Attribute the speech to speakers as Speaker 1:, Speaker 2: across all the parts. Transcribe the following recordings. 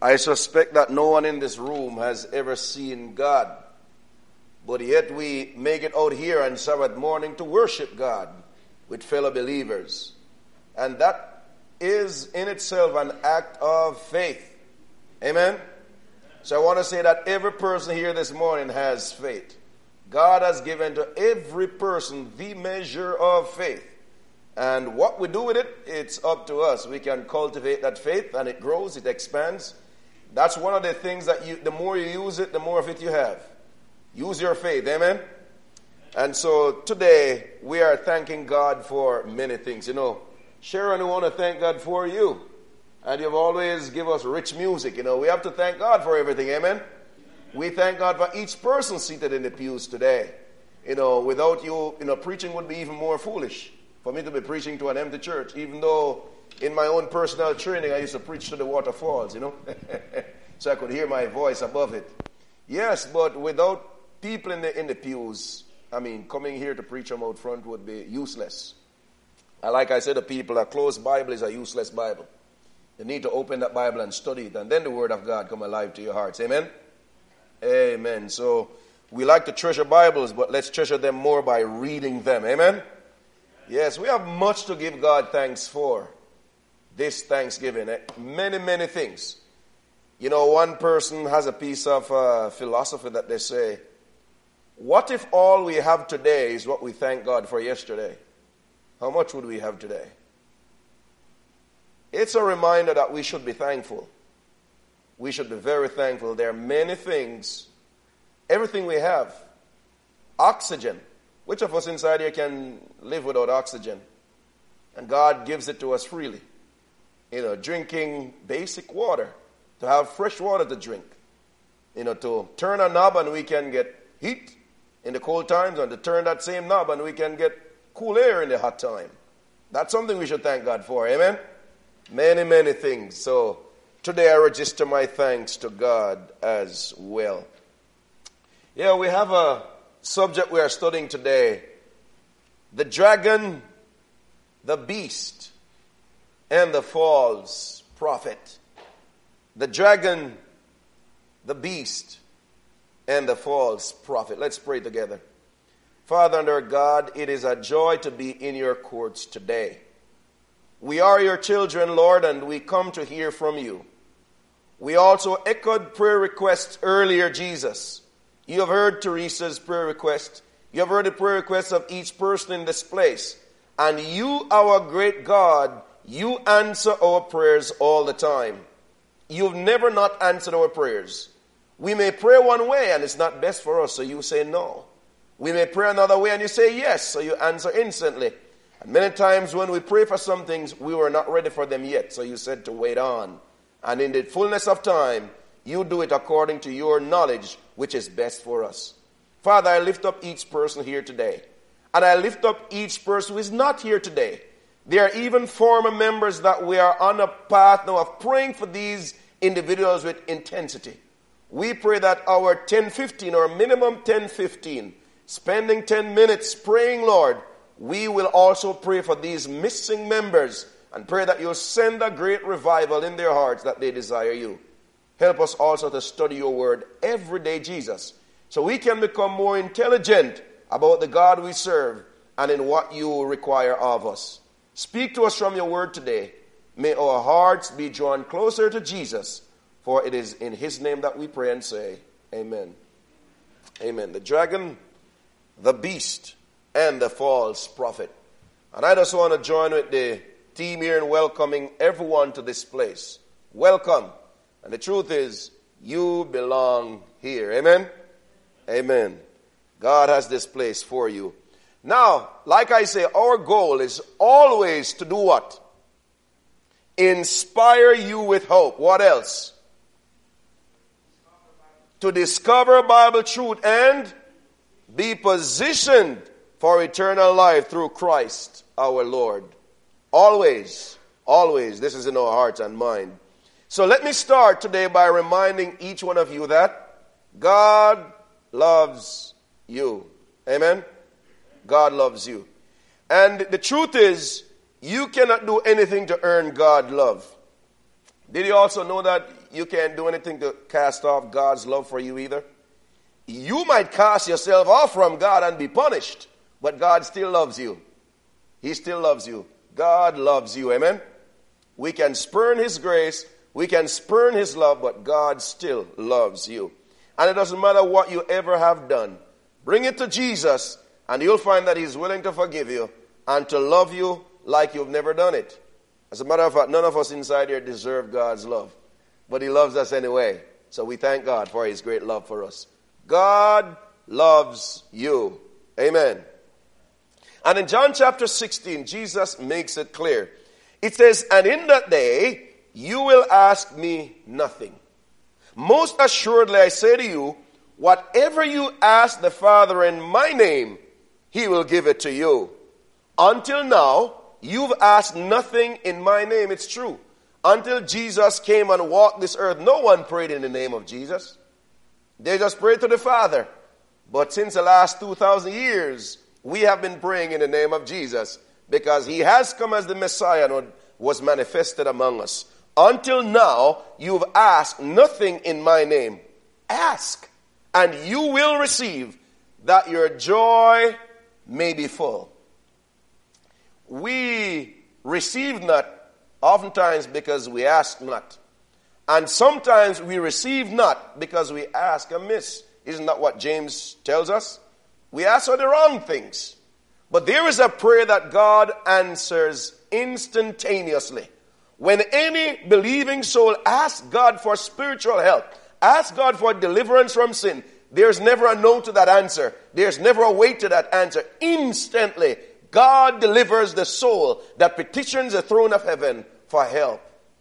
Speaker 1: I suspect that no one in this room has ever seen God. But yet we make it out here on Sabbath morning to worship God with fellow believers. And that is in itself an act of faith. Amen? So I want to say that every person here this morning has faith. God has given to every person the measure of faith. And what we do with it, it's up to us. We can cultivate that faith and it grows, it expands. That's one of the things that the more you use it, the more of it you have. Use your faith, amen? And so today we are thanking God for many things. You know, Sharon, we want to thank God for you. And you've always given us rich music. You know, we have to thank God for everything, amen? We thank God for each person seated in the pews today. You know, without you, preaching would be even more foolish for me to be preaching to an empty church, even though in my own personal training I used to preach to the waterfalls, so I could hear my voice above it. Yes, but without people in the pews, coming here to preach them out front would be useless. And like I said to people, a closed Bible is a useless Bible. You need to open that Bible and study it, and then the Word of God come alive to your hearts. Amen? Amen. So we like to treasure Bibles, but let's treasure them more by reading them. Amen? Yes, we have much to give God thanks for this Thanksgiving. Many, many things. You know, one person has a piece of philosophy that they say, what if all we have today is what we thank God for yesterday? How much would we have today? It's a reminder that we should be thankful. We should be very thankful. There are many things, everything we have. Oxygen. Which of us inside here can live without oxygen? And God gives it to us freely. Drinking basic water. To have fresh water to drink. To turn a knob and we can get heat in the cold times, and to turn that same knob and we can get cool air in the hot time. That's something we should thank God for. Amen? Many, many things. So today I register my thanks to God as well. Yeah, we have a subject we are studying today. The dragon, the beast, and the false prophet. The dragon, the beast, and the false prophet. Let's pray together. Father and our God, it is a joy to be in your courts today. We are your children, Lord, and we come to hear from you. We also echoed prayer requests earlier, Jesus. You have heard Teresa's prayer request. You have heard the prayer requests of each person in this place. And you, our great God, you answer our prayers all the time. You've never not answered our prayers. We may pray one way and it's not best for us, so you say no. We may pray another way and you say yes, so you answer instantly. And many times when we pray for some things, we were not ready for them yet, so you said to wait on. And in the fullness of time, you do it according to your knowledge, which is best for us. Father, I lift up each person here today. And I lift up each person who is not here today. There are even former members that we are on a path now of praying for these individuals with intensity. We pray that our 10-15 or minimum 10-15, spending 10 minutes praying, Lord, we will also pray for these missing members and pray that you'll send a great revival in their hearts that they desire you. Help us also to study your word every day, Jesus, so we can become more intelligent about the God we serve and in what you require of us. Speak to us from your word today. May our hearts be drawn closer to Jesus, for it is in his name that we pray and say, amen. Amen. The dragon, the beast, and the false prophet. And I just want to join with the team here in welcoming everyone to this place. Welcome. And the truth is, you belong here. Amen? Amen. God has this place for you. Now, like I say, our goal is always to do what? Inspire you with hope. What else? To discover Bible truth and be positioned for eternal life through Christ our Lord. Always, always, this is in our hearts and mind. So let me start today by reminding each one of you that God loves you. Amen? God loves you. And the truth is, you cannot do anything to earn God's love. Did you also know that you can't do anything to cast off God's love for you either? You might cast yourself off from God and be punished, but God still loves you. He still loves you. God loves you, amen? We can spurn his grace, we can spurn his love, but God still loves you. And it doesn't matter what you ever have done. Bring it to Jesus, and you'll find that he's willing to forgive you and to love you like you've never done it. As a matter of fact, none of us inside here deserve God's love, but he loves us anyway. So we thank God for his great love for us. God loves you. Amen. And in John chapter 16, Jesus makes it clear. It says, and in that day, you will ask me nothing. Most assuredly, I say to you, whatever you ask the Father in my name, he will give it to you. Until now, you've asked nothing in my name. It's true. Until Jesus came and walked this earth, no one prayed in the name of Jesus. They just prayed to the Father. But since the last 2,000 years, we have been praying in the name of Jesus because he has come as the Messiah and was manifested among us. Until now, you've asked nothing in my name. Ask, and you will receive, that your joy may be full. We receive not oftentimes because we ask not. And sometimes we receive not because we ask amiss. Isn't that what James tells us? We ask for the wrong things. But there is a prayer that God answers instantaneously. When any believing soul asks God for spiritual help, asks God for deliverance from sin, there's never a no to that answer. There's never a wait to that answer. Instantly, God delivers the soul that petitions the throne of heaven for help.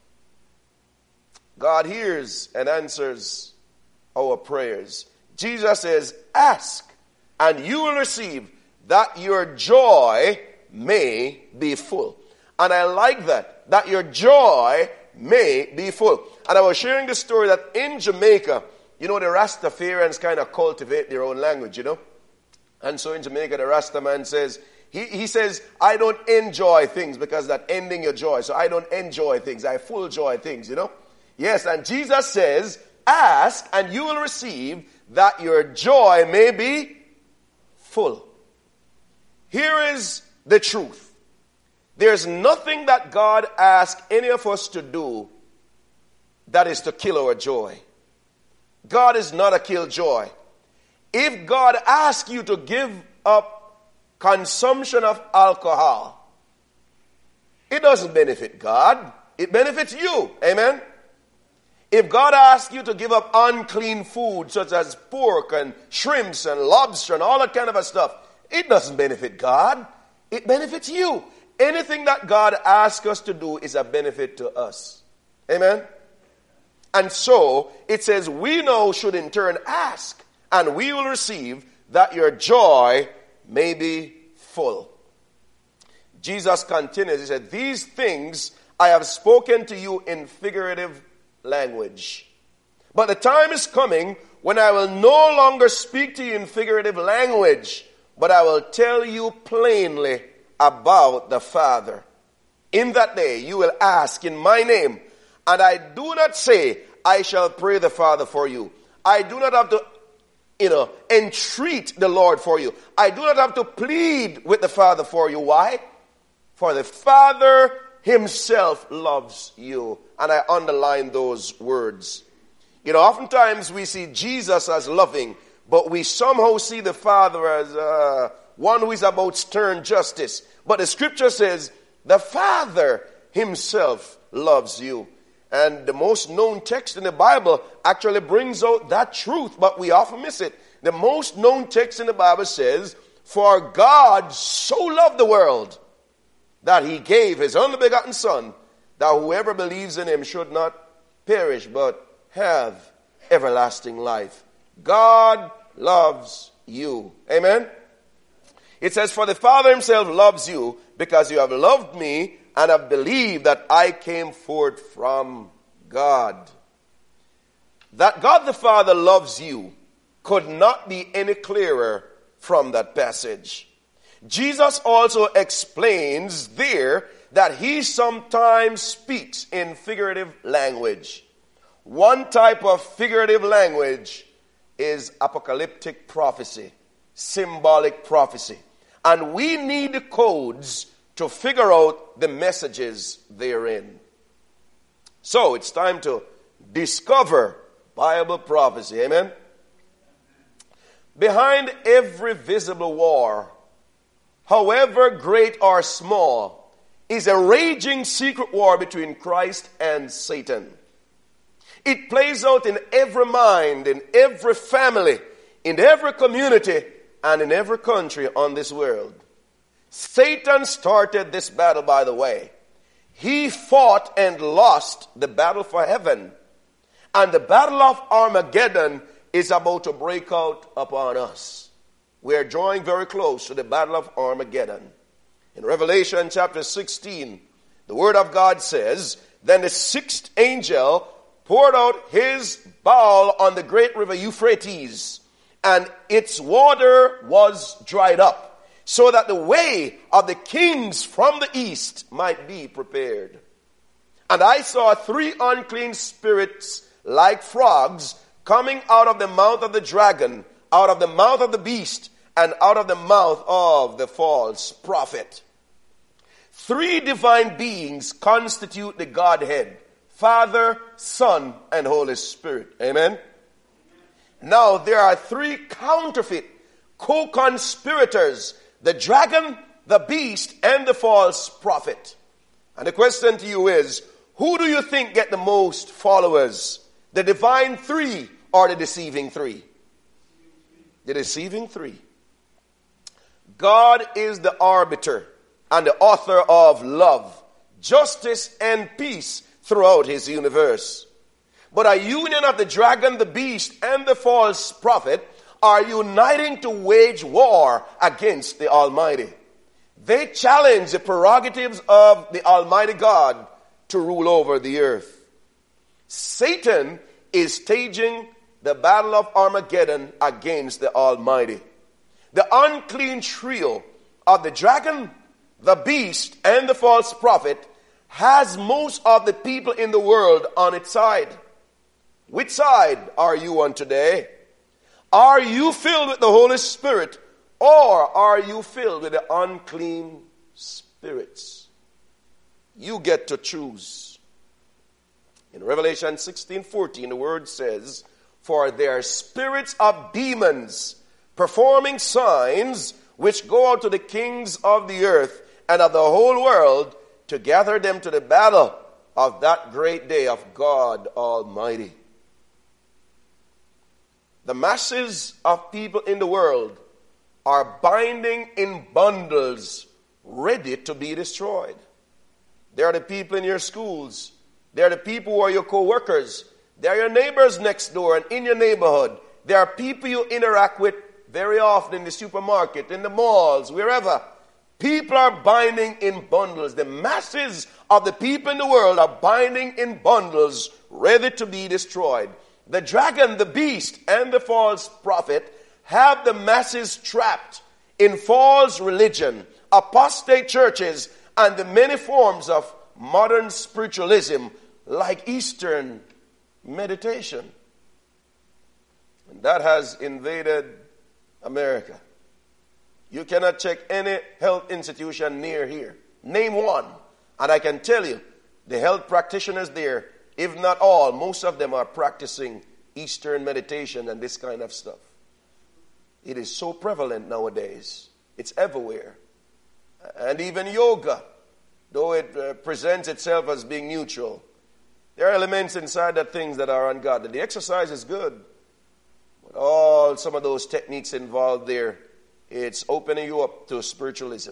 Speaker 1: God hears and answers our prayers. Jesus says, ask, and you will receive, that your joy may be full. And I like that your joy may be full. And I was sharing the story that in Jamaica, the Rastafarians kind of cultivate their own language, And so in Jamaica, the Rasta man says, he says, I don't enjoy things because that ending your joy. So I don't enjoy things. I full joy things, Yes, and Jesus says, ask and you will receive, that your joy may be full. Here is the truth. There's nothing that God asks any of us to do that is to kill our joy. God is not a killjoy. If God asks you to give up consumption of alcohol, it doesn't benefit God. It benefits you. Amen? If God asks you to give up unclean food such as pork and shrimps and lobster and all that kind of stuff, it doesn't benefit God. It benefits you. Anything that God asks us to do is a benefit to us. Amen? And so, it says, we now should in turn ask, and we will receive, that your joy may be full. Jesus continues, he said, these things I have spoken to you in figurative language. But the time is coming when I will no longer speak to you in figurative language, but I will tell you plainly about the Father. In that day you will ask in my name, and I do not say, I shall pray the Father for you. I do not have to, entreat the Lord for you. I do not have to plead with the Father for you. Why? For the Father himself loves you. And I underline those words. Oftentimes we see Jesus as loving, but we somehow see the Father as one who is about stern justice. But the scripture says, the Father himself loves you. And the most known text in the Bible actually brings out that truth, but we often miss it. The most known text in the Bible says, for God so loved the world that he gave his only begotten Son, that whoever believes in him should not perish, but have everlasting life. God loves you. Amen? It says, for the Father himself loves you, because you have loved me and have believed that I came forth from God. That God the Father loves you could not be any clearer from that passage. Jesus also explains there that he sometimes speaks in figurative language. One type of figurative language is apocalyptic prophecy, symbolic prophecy. And we need the codes to figure out the messages therein. So it's time to discover Bible prophecy. Amen? Behind every visible war, however great or small, is a raging secret war between Christ and Satan. It plays out in every mind, in every family, in every community, and in every country on this world. Satan started this battle, by the way. He fought and lost the battle for heaven. And the battle of Armageddon is about to break out upon us. We are drawing very close to the battle of Armageddon. In Revelation chapter 16, the word of God says, "Then the sixth angel poured out his bowl on the great river Euphrates, and its water was dried up, so that the way of the kings from the east might be prepared. And I saw 3 unclean spirits like frogs coming out of the mouth of the dragon, out of the mouth of the beast, and out of the mouth of the false prophet." 3 divine beings constitute the Godhead: Father, Son, and Holy Spirit. Amen? Now, there are 3 counterfeit co-conspirators: the dragon, the beast, and the false prophet. And the question to you is, who do you think get the most followers? The divine 3 or the deceiving 3? The deceiving 3. God is the arbiter and the author of love, justice, and peace throughout his universe. But a union of the dragon, the beast, and the false prophet are uniting to wage war against the Almighty. They challenge the prerogatives of the Almighty God to rule over the earth. Satan is staging the battle of Armageddon against the Almighty. The unclean trio of the dragon, the beast, and the false prophet has most of the people in the world on its side. Which side are you on today? Are you filled with the Holy Spirit, or are you filled with the unclean spirits? You get to choose. In Revelation 16:14, the word says, "For they are spirits of demons, performing signs, which go out to the kings of the earth and of the whole world, to gather them to the battle of that great day of God Almighty." The masses of people in the world are binding in bundles, ready to be destroyed. They are the people in your schools. They are the people who are your co-workers. They are your neighbors next door and in your neighborhood. They are people you interact with very often in the supermarket, in the malls, wherever. People are binding in bundles. The masses of the people in the world are binding in bundles, ready to be destroyed. The dragon, the beast, and the false prophet have the masses trapped in false religion, apostate churches, and the many forms of modern spiritualism like Eastern meditation. And that has invaded America. You cannot check any health institution near here. Name one. And I can tell you, the health practitioners there, if not all, most of them are practicing Eastern meditation and this kind of stuff. It is so prevalent nowadays. It's everywhere. And even yoga, though it presents itself as being neutral, there are elements inside that things that are ungodly. The exercise is good, but some of those techniques involved there, it's opening you up to spiritualism.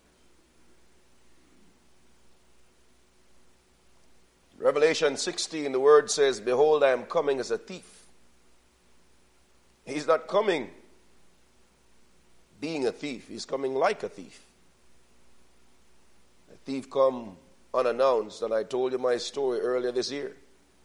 Speaker 1: Revelation 16, the word says, "Behold, I am coming as a thief." He's not coming being a thief. He's coming like a thief. A thief come unannounced, and I told you my story earlier this year.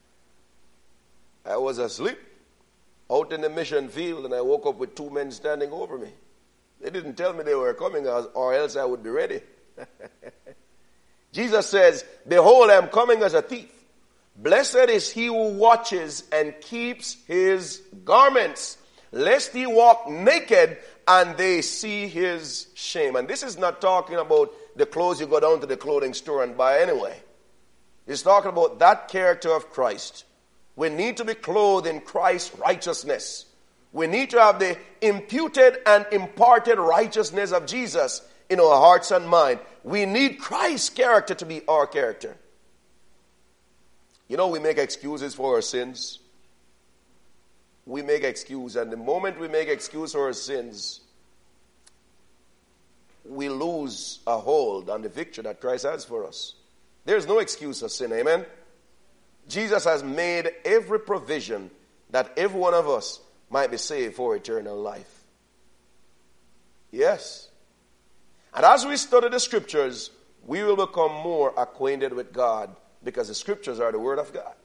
Speaker 1: I was asleep out in the mission field, and I woke up with 2 men standing over me. They didn't tell me they were coming, or else I would be ready. Jesus says, "Behold, I am coming as a thief. Blessed is he who watches and keeps his garments, lest he walk naked and they see his shame. And this is not talking about the clothes you go down to the clothing store and buy anyway. It's talking about that character of Christ. We need to be clothed in Christ's righteousness. We need to have the imputed and imparted righteousness of Jesus in our hearts and mind. We need Christ's character to be our character. You know, we make excuses for our sins. We make excuses, and the moment we make excuse for our sins, we lose a hold on the victory that Christ has for us. There's no excuse for sin, amen? Jesus has made every provision that every one of us might be saved for eternal life. Yes. And as we study the scriptures, we will become more acquainted with God, because the scriptures are the word of God.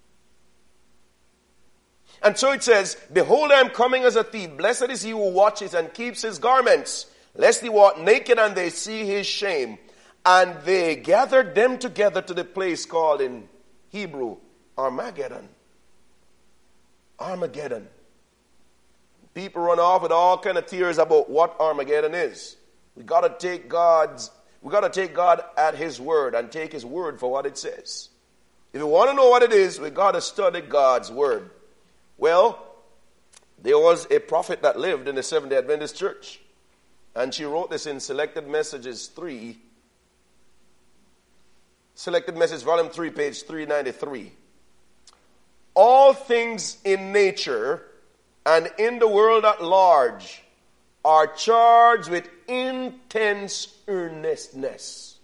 Speaker 1: And so it says, behold, I am coming as a thief. Blessed is he who watches and keeps his garments, lest he walk naked and they see his shame. And they gathered them together to the place called in Hebrew Armageddon. Armageddon. People run off with all kind of theories about what Armageddon is. We got to take God at his word and take his word for what it says. If you want to know what it is, we got to study God's word. Well, there was a prophet that lived in the Seventh-day Adventist church, and she wrote this in Selected Messages 3, Selected Message, Volume 3, page 393. All things in nature and in the world at large are charged with intense earnestness.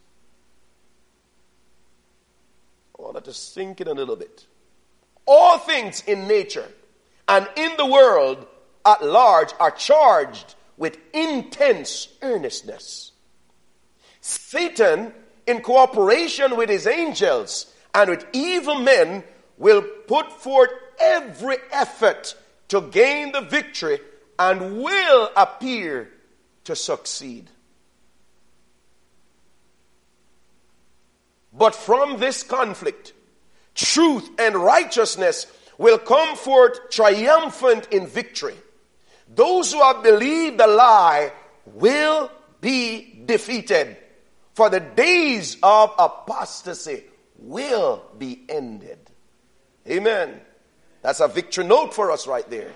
Speaker 1: I want that to sink in a little bit. All things in nature and in the world at large are charged with intense earnestness. Satan, in cooperation with his angels and with evil men, will put forth every effort to gain the victory and will appear to succeed. But from this conflict, truth and righteousness will come forth triumphant in victory. Those who have believed the lie will be defeated, for the days of apostasy will be ended. Amen. That's a victory note for us right there.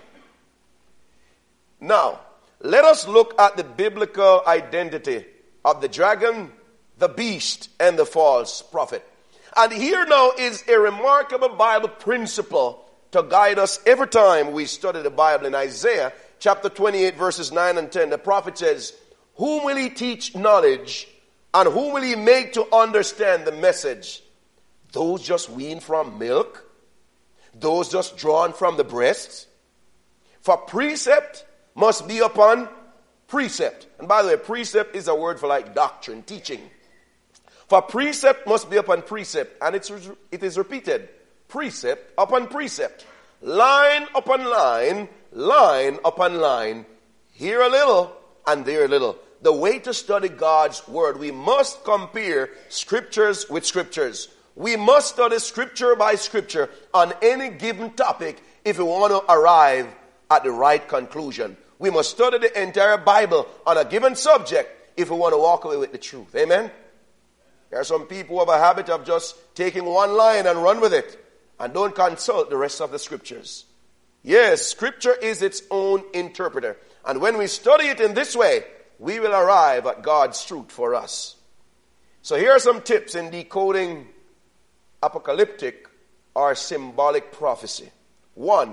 Speaker 1: Now, let us look at the biblical identity of the dragon, the beast, and the false prophet. And here now is a remarkable Bible principle to guide us every time we study the Bible. In Isaiah chapter 28 verses 9 and 10, the prophet says, whom will he teach knowledge, and whom will he make to understand the message? Those just weaned from milk? Those just drawn from the breast? For precept must be upon precept. And by the way, precept is a word for like doctrine, teaching. For precept must be upon precept, and it is repeated, precept upon precept, line upon line, line upon line, here a little and there a little. The way to study God's word, we must compare scriptures with scriptures. We must study scripture by scripture on any given topic if we want to arrive at the right conclusion. We must study the entire Bible on a given subject if we want to walk away with the truth. Amen? There are some people who have a habit of just taking one line and run with it and don't consult the rest of the scriptures. Yes, scripture is its own interpreter. And when we study it in this way, we will arrive at God's truth for us. So here are some tips in decoding apocalyptic or symbolic prophecy. 1.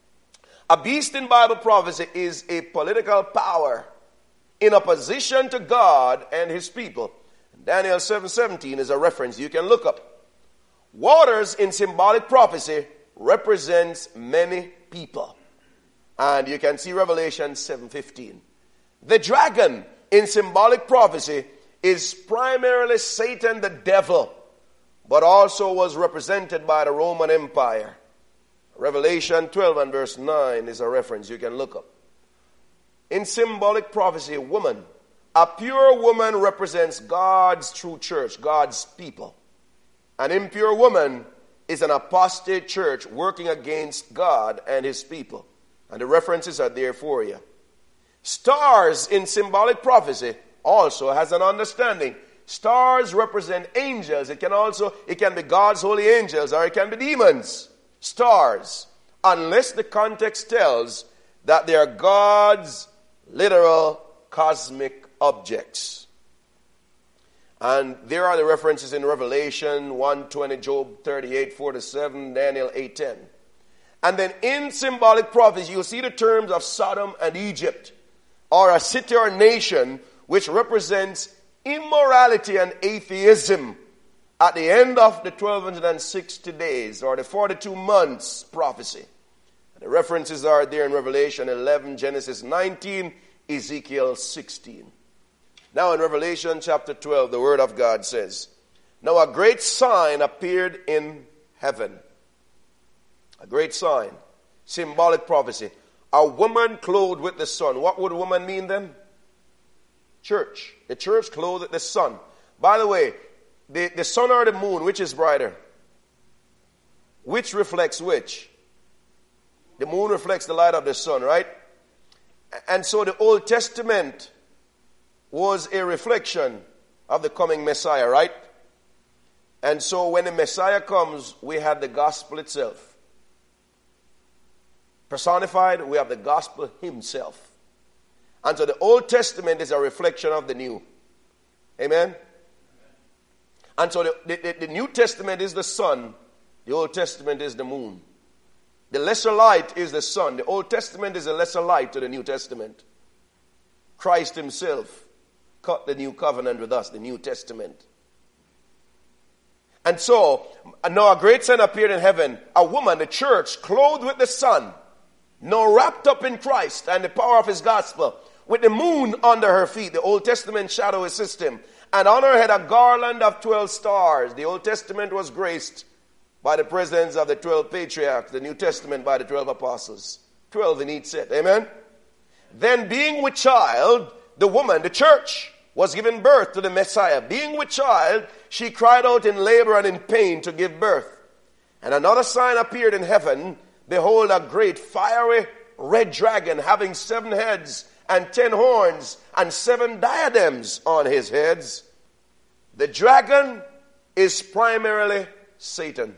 Speaker 1: A beast in Bible prophecy is a political power in opposition to God and his people. Daniel 7:17 is a reference you can look up. Waters in symbolic prophecy represents many people. And you can see Revelation 7:15. The dragon in symbolic prophecy is primarily Satan the devil, but also was represented by the Roman Empire. Revelation 12 and verse 9 is a reference you can look up. In symbolic prophecy, woman, a pure woman represents God's true church, God's people. An impure woman is an apostate church working against God and his people. And the references are there for you. Stars in symbolic prophecy also has an understanding. Stars represent angels. It can be God's holy angels, or it can be demons. Stars. Unless the context tells that they are God's literal cosmic objects. And there are the references in Revelation 1:20, Job 38:4-7, Daniel 8:10. And then in symbolic prophecy, you'll see the terms of Sodom and Egypt, or a city or nation, which represents immorality and atheism at the end of the 1260 days, or the 42 months prophecy. The references are there in Revelation 11, Genesis 19, Ezekiel 16. Now in Revelation chapter 12, the word of God says, "Now a great sign appeared in heaven." A great sign. Symbolic prophecy. A woman clothed with the sun. What would a woman mean then? Church. The church clothed with the sun. By the way, the sun or the moon, which is brighter? Which reflects which? The moon reflects the light of the sun, right? And so the Old Testament was a reflection of the coming Messiah, right? And so when the Messiah comes, we have the gospel itself. Personified, we have the gospel himself. And so the Old Testament is a reflection of the new. Amen? And so the New Testament is the sun. The Old Testament is the moon. The lesser light is the sun. The Old Testament is a lesser light to the New Testament. Christ himself cut the new covenant with us, the New Testament. And so, now a great sign appeared in heaven. A woman, the church, clothed with the sun, now wrapped up in Christ and the power of his gospel, with the moon under her feet, the Old Testament shadowy system, and on her head a garland of 12 stars. The Old Testament was graced by the presence of the 12 patriarchs, the New Testament by the 12 apostles. 12 in each set. Amen? Then being with child, the woman, the church, was given birth to the Messiah. Being with child, she cried out in labor and in pain to give birth. And another sign appeared in heaven. Behold, a great fiery red dragon having 7 heads and 10 horns and 7 diadems on his heads. The dragon is primarily Satan.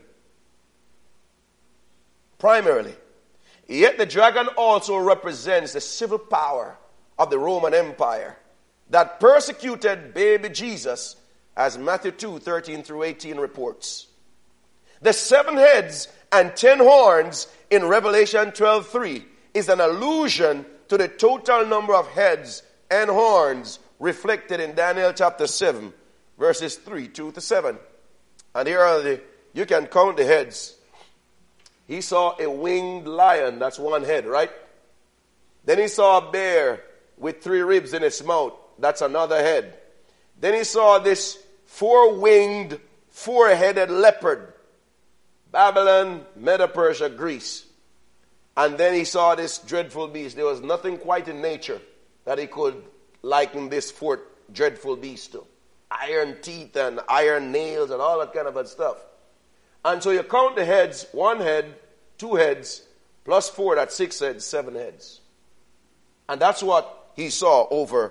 Speaker 1: Primarily. Yet the dragon also represents the civil power of the Roman Empire that persecuted baby Jesus, as Matthew 2:13-18 reports. The 7 heads and 10 horns in Revelation 12:3 is an allusion to the total number of heads and horns reflected in Daniel chapter 7, verses 3-7. And here are you can count the heads. He saw a winged lion, that's 1 head, right? Then he saw a bear with 3 ribs in its mouth, that's another head. Then he saw this 4-winged, 4-headed leopard, Babylon, Medo-Persia, Greece. And then he saw this dreadful beast. There was nothing quite in nature that he could liken this 4th dreadful beast to. Iron teeth and iron nails and all that kind of stuff. And so you count the heads, 1 head, 2 heads, plus 4, that's 6 heads, 7 heads. And that's what he saw over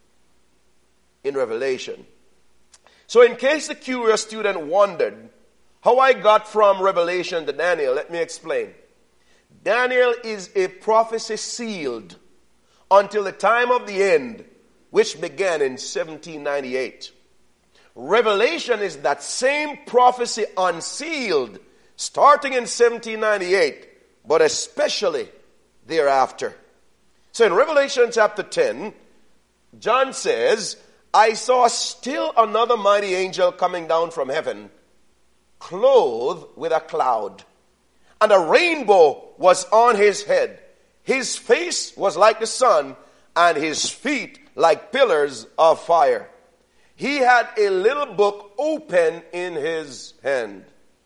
Speaker 1: in Revelation. So in case the curious student wondered how I got from Revelation to Daniel, let me explain. Daniel is a prophecy sealed until the time of the end, which began in 1798. Revelation is that same prophecy unsealed, starting in 1798, but especially thereafter. So in Revelation chapter 10, John says, I saw still another mighty angel coming down from heaven, clothed with a cloud, and a rainbow was on his head. His face was like the sun, and his feet like pillars of fire. He had a little book open in his hand.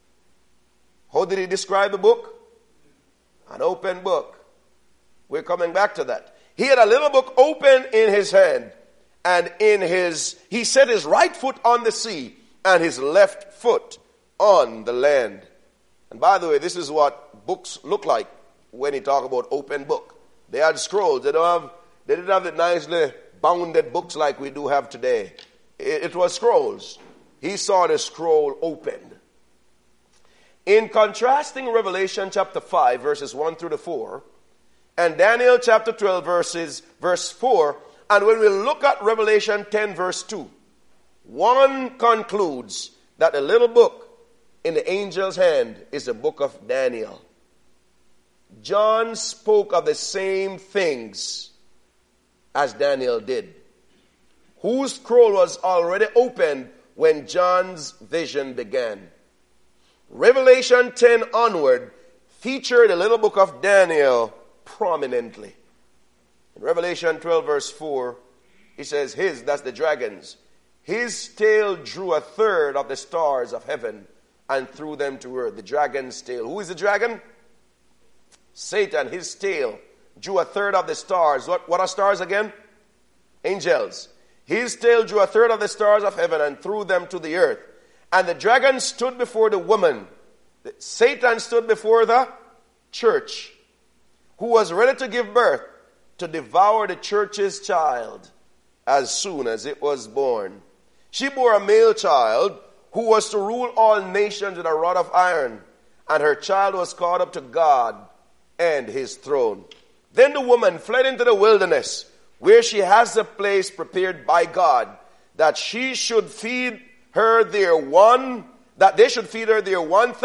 Speaker 1: How did he describe the book? An open book. We're coming back to that. He had a little book open in his hand, and he set his right foot on the sea and his left foot on the land. And by the way, this is what books look like when you talk about open book. They had scrolls. They didn't have the nicely bounded books like we do have today. It was scrolls. He saw the scroll opened. In contrasting Revelation chapter 5, verses 1 through 4, and Daniel chapter 12, verse 4, and when we look at Revelation 10, verse 2, one concludes that the little book in the angel's hand is the book of Daniel. John spoke of the same things as Daniel did, whose scroll was already opened when John's vision began. Revelation 10 onward featured the little book of Daniel prominently. In Revelation 12 verse 4, it says, that's the dragon's, his tail drew a third of the stars of heaven and threw them to earth. The dragon's tail. Who is the dragon? Satan. His tail drew a third of the stars. What are stars again? Angels. His tail drew a third of the stars of heaven and threw them to the earth. And the dragon stood before the woman. Satan stood before the church, who was ready to give birth, to devour the church's child as soon as it was born. She bore a male child who was to rule all nations with a rod of iron, and her child was caught up to God and his throne. Then the woman fled into the wilderness, where she has a place prepared by God, that she should feed her there that they should feed her there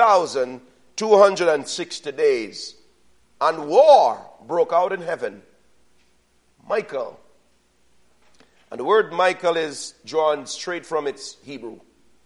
Speaker 1: 1,260 days. And war broke out in heaven. Michael. And the word Michael is drawn straight from its Hebrew.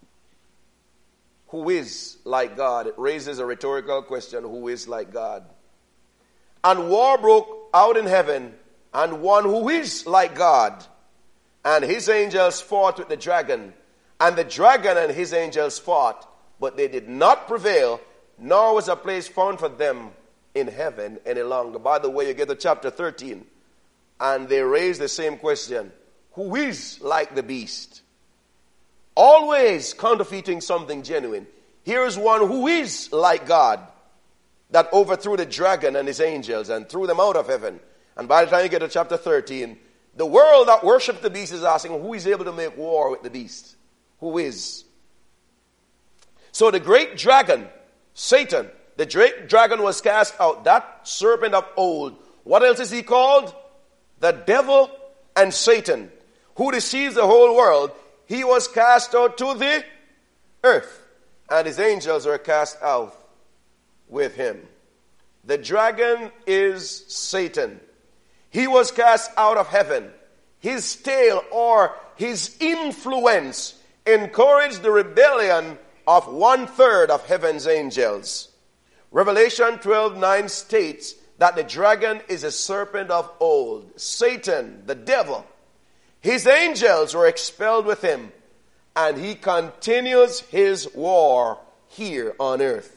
Speaker 1: Who is like God? It raises a rhetorical question. Who is like God? And war broke out in heaven, and one who is like God. And his angels fought with the dragon. And the dragon and his angels fought, but they did not prevail, nor was a place found for them in heaven any longer. By the way, you get to chapter 13, and they raise the same question. Who is like the beast? Always counterfeiting something genuine. Here is one who is like God, that overthrew the dragon and his angels and threw them out of heaven. And by the time you get to chapter 13, the world that worshipped the beast is asking, who is able to make war with the beast? Who is? So the great dragon, Satan, the great dragon was cast out. That serpent of old. What else is he called? The devil and Satan, who deceives the whole world. He was cast out to the earth, and his angels were cast out with him. The dragon is Satan. He was cast out of heaven. His tail, or his influence, encouraged the rebellion of 1/3 of heaven's angels. Revelation 12:9 states that the dragon is a serpent of old. Satan, the devil, his angels were expelled with him, and he continues his war here on earth.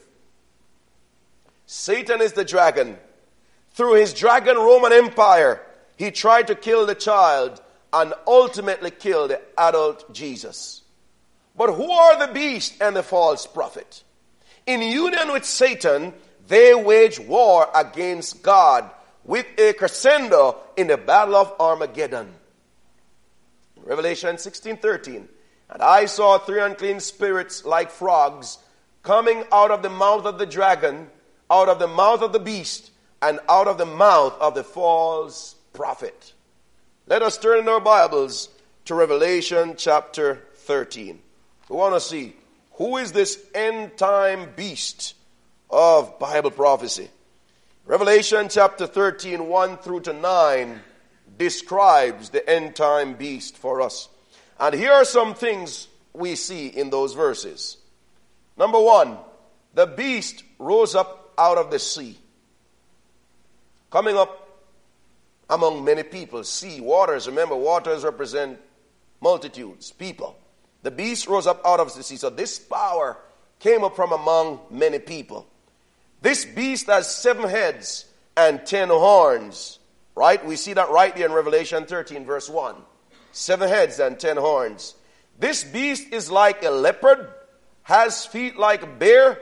Speaker 1: Satan is the dragon. Through his dragon Roman Empire, he tried to kill the child and ultimately kill the adult Jesus. But who are the beast and the false prophet? In union with Satan, they wage war against God with a crescendo in the battle of Armageddon. Revelation 16:13. And I saw 3 unclean spirits like frogs coming out of the mouth of the dragon, out of the mouth of the beast, and out of the mouth of the false prophet. Let us turn in our Bibles to Revelation chapter 13. We want to see, who is this end time beast of Bible prophecy? Revelation chapter 13, 1 through to 9 describes the end time beast for us. And here are some things we see in those verses. Number 1, the beast rose up out of the sea. Coming up among many people. Sea, waters. Remember, waters represent multitudes, people. The beast rose up out of the sea. So this power came up from among many people. This beast has 7 heads and 10 horns. Right? We see that right there in Revelation 13 verse 1. 7 heads and 10 horns. This beast is like a leopard, has feet like a bear,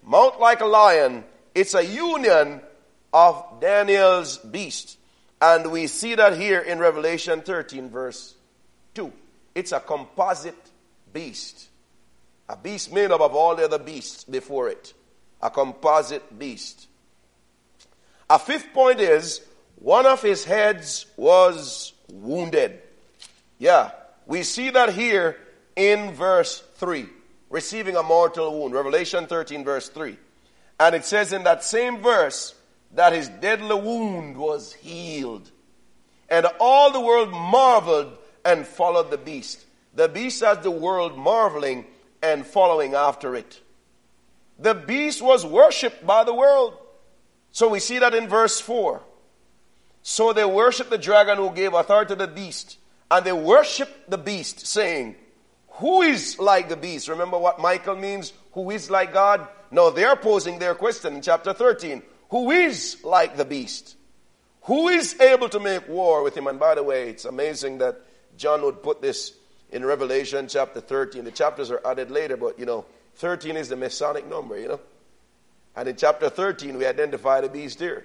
Speaker 1: mouth like a lion. It's a union of Daniel's beast. And we see that here in Revelation 13 verse 2. It's a composite beast. A beast made up of all the other beasts before it. A composite beast. A fifth point is, one of his heads was wounded. Yeah, we see that here in verse 3. Receiving a mortal wound. Revelation 13 verse 3. And it says in that same verse that his deadly wound was healed. And all the world marveled and followed the beast. The beast has the world marveling and following after it. The beast was worshipped by the world. So we see that in verse 4. So they worshiped the dragon who gave authority to the beast. And they worshiped the beast, saying, who is like the beast? Remember what Michael means? Who is like God? No, they're posing their question in chapter 13. Who is like the beast? Who is able to make war with him? And by the way, it's amazing that John would put this in Revelation chapter 13. The chapters are added later, but 13 is the Masonic number, And in chapter 13, we identify the beast here.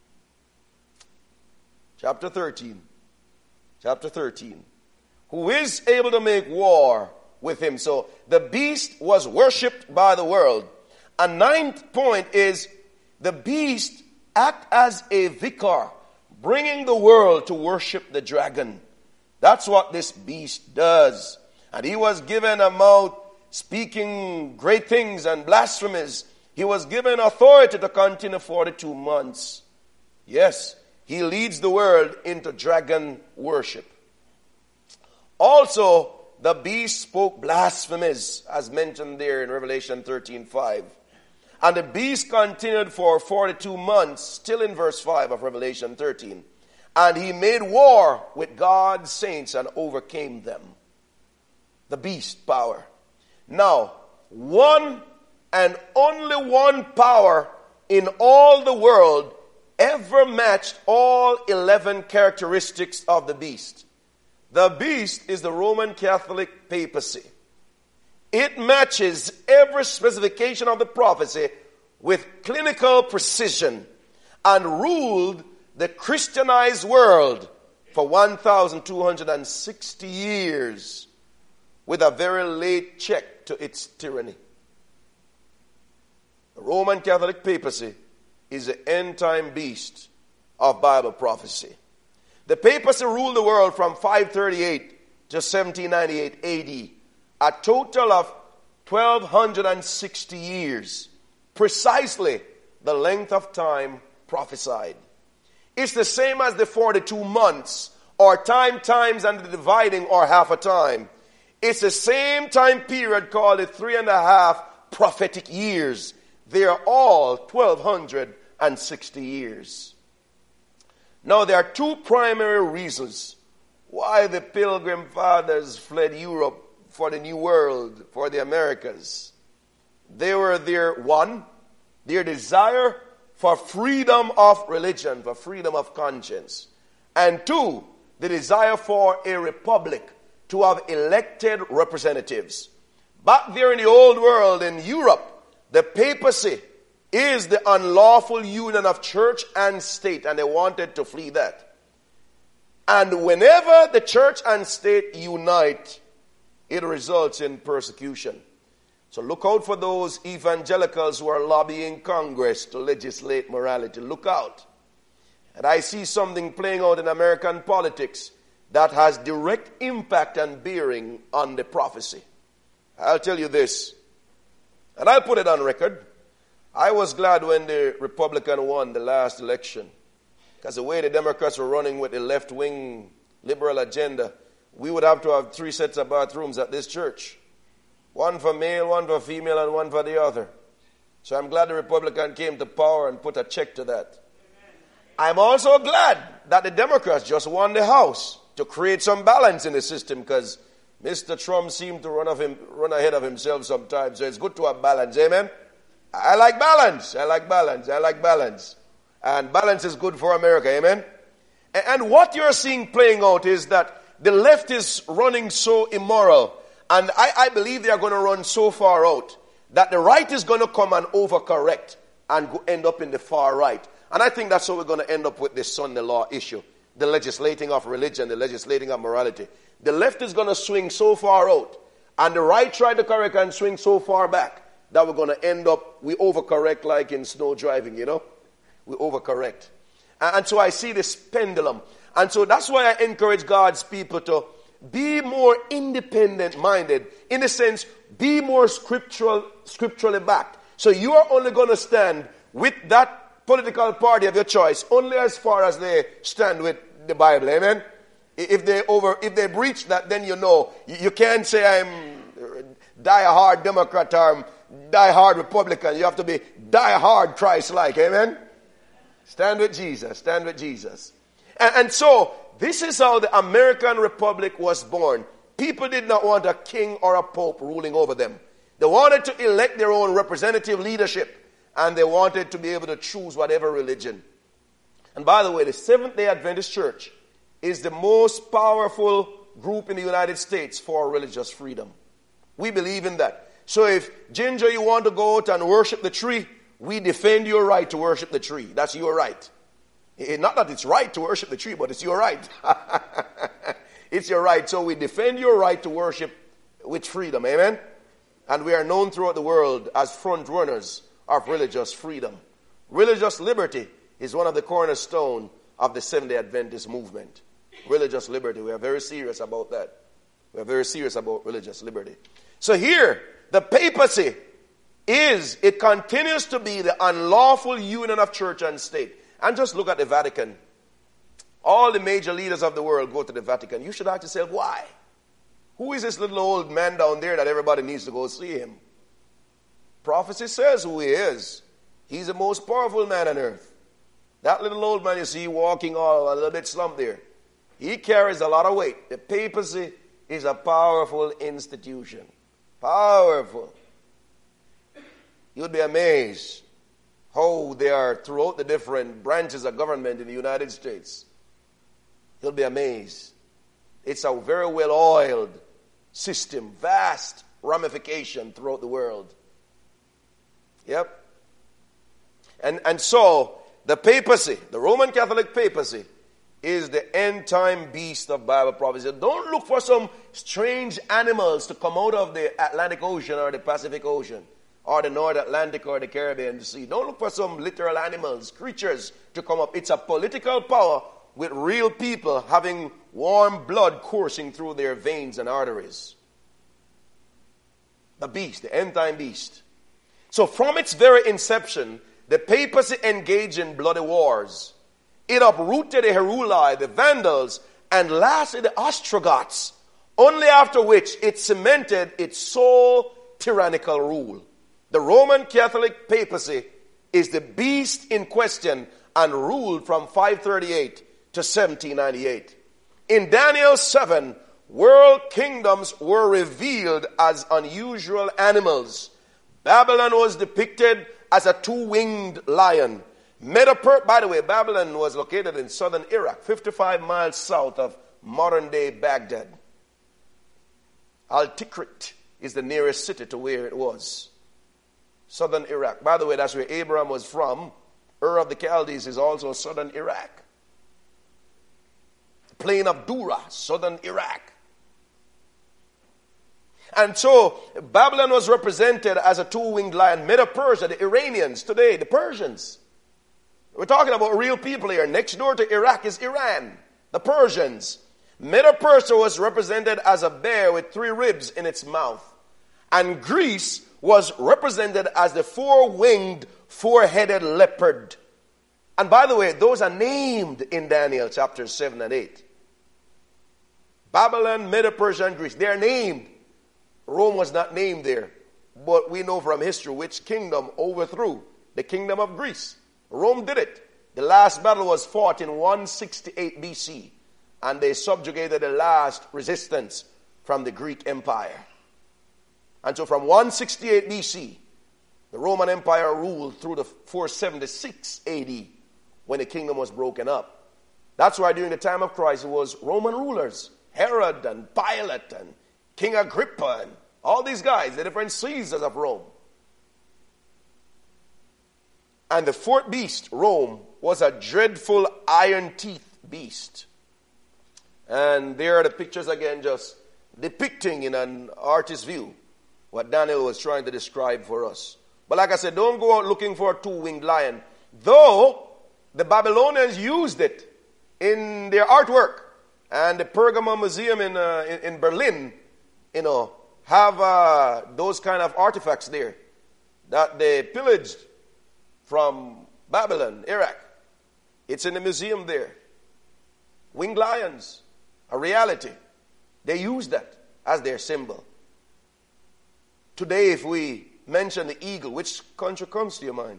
Speaker 1: Chapter 13. Who is able to make war with him? So the beast was worshipped by the world. A ninth point is the beast act as a vicar, bringing the world to worship the dragon. That's what this beast does. And he was given a mouth speaking great things and blasphemies. He was given authority to continue 42 months. Yes, he leads the world into dragon worship. Also, the beast spoke blasphemies, as mentioned there in Revelation 13:5. And the beast continued for 42 months, still in verse 5 of Revelation 13. And he made war with God's saints and overcame them. The beast power. Now, one and only one power in all the world ever matched all 11 characteristics of the beast. The beast is the Roman Catholic papacy. It matches every specification of the prophecy with clinical precision and ruled the Christianized world for 1,260 years with a very late check to its tyranny. The Roman Catholic papacy is the end-time beast of Bible prophecy. The papacy ruled the world from 538 to 1798 AD, a total of 1,260 years, precisely the length of time prophesied. It's the same as the 42 months, or time times and the dividing, or half a time. It's the same time period called the 3.5 prophetic years. They are all 1,260 years. Now, there are two primary reasons why the Pilgrim Fathers fled Europe for the New World, for the Americas. They were their desire for freedom of religion, for freedom of conscience. And two, the desire for a republic, to have elected representatives. Back there in the old world, in Europe, the papacy is the unlawful union of church and state, and they wanted to flee that. And whenever the church and state unite, it results in persecution. So look out for those evangelicals who are lobbying Congress to legislate morality. Look out. And I see something playing out in American politics that has direct impact and bearing on the prophecy. I'll tell you this, and I'll put it on record. I was glad when the Republican won the last election, because the way the Democrats were running with the left-wing liberal agenda, we would have to have 3 sets of bathrooms at this church. One for male, one for female, and one for the other. So I'm glad the Republican came to power and put a check to that. I'm also glad that the Democrats just won the House to create some balance in the system, because Mr. Trump seemed to run ahead of himself sometimes. So it's good to have balance. Amen? I like balance. And balance is good for America. Amen? And what you're seeing playing out is that the left is running so immoral. And I believe they are going to run so far out that the right is going to come and overcorrect and end up in the far right. And I think that's how we're going to end up with this Sunday law issue. The legislating of religion, the legislating of morality. The left is going to swing so far out, and the right try to correct and swing so far back, that we're going to end up, we overcorrect like in snow driving, you know. We overcorrect. And so I see this pendulum. And so that's why I encourage God's people to be more independent-minded. In a sense, be more scripturally backed. So you are only going to stand with that political party of your choice only as far as they stand with the Bible. Amen? If they breach that, then you know. You can't say I'm die-hard Democrat or die-hard Republican. You have to be die-hard Christ-like. Amen? Stand with Jesus. Stand with Jesus. And so, this is how the American Republic was born. People did not want a king or a pope ruling over them. They wanted to elect their own representative leadership. And they wanted to be able to choose whatever religion. And by the way, the Seventh-day Adventist Church is the most powerful group in the United States for religious freedom. We believe in that. So if, Ginger, you want to go out and worship the tree, we defend your right to worship the tree. That's your right. Not that it's right to worship the tree, but it's your right. It's your right. So we defend your right to worship with freedom. Amen? And we are known throughout the world as front runners of religious freedom. Religious liberty is one of the cornerstones of the Seventh-day Adventist movement. Religious liberty. We are very serious about that. We are very serious about religious liberty. So here, the papacy it continues to be the unlawful union of church and state. And just look at the Vatican. All the major leaders of the world go to the Vatican. You should ask yourself, why? Who is this little old man down there that everybody needs to go see him? Prophecy says who he is. He's the most powerful man on earth. That little old man you see walking all a little bit slumped there, he carries a lot of weight. The papacy is a powerful institution. Powerful. You'd be amazed how they are throughout the different branches of government in the United States. You'll be amazed. It's a very well-oiled system, vast ramification throughout the world. Yep. And so, the papacy, the Roman Catholic papacy, is the end-time beast of Bible prophecy. Don't look for some strange animals to come out of the Atlantic Ocean or the Pacific Ocean or the North Atlantic or the Caribbean Sea. Don't look for some literal animals, creatures to come up. It's a political power with real people having warm blood coursing through their veins and arteries. The beast, the end-time beast. So from its very inception, the papacy engaged in bloody wars. It uprooted the Heruli, the Vandals, and lastly the Ostrogoths, only after which it cemented its sole tyrannical rule. The Roman Catholic papacy is the beast in question and ruled from 538 to 1798. In Daniel 7, world kingdoms were revealed as unusual animals. Babylon was depicted as a two-winged lion. By the way, Babylon was located in southern Iraq, 55 miles south of modern-day Baghdad. Al-Tikrit is the nearest city to where it was. Southern Iraq. By the way, that's where Abraham was from. Ur of the Chaldees is also southern Iraq. The plain of Dura, southern Iraq. And so, Babylon was represented as a two-winged lion. Medo-Persia, the Iranians today, the Persians. We're talking about real people here. Next door to Iraq is Iran, the Persians. Medo-Persia was represented as a bear with 3 ribs in its mouth. And Greece was represented as the 4-winged, 4-headed leopard. And by the way, those are named in Daniel chapters 7 and 8. Babylon, Medo-Persia, and Greece. They are named. Rome was not named there. But we know from history which kingdom overthrew the kingdom of Greece. Rome did it. The last battle was fought in 168 BC. And they subjugated the last resistance from the Greek Empire. And so from 168 BC, the Roman Empire ruled through the 476 AD when the kingdom was broken up. That's why during the time of Christ it was Roman rulers. Herod and Pilate and King Agrippa and all these guys, the different Caesars of Rome. And the fourth beast, Rome, was a dreadful iron teeth beast. And there are the pictures again, just depicting in an artist's view what Daniel was trying to describe for us. But like I said, don't go out looking for a two-winged lion. Though the Babylonians used it in their artwork. And the Pergamon Museum in Berlin, have those kind of artifacts there that they pillaged from Babylon, Iraq. It's in the museum there. Winged lions, a reality. They use that as their symbol. Today, if we mention the eagle, which country comes to your mind?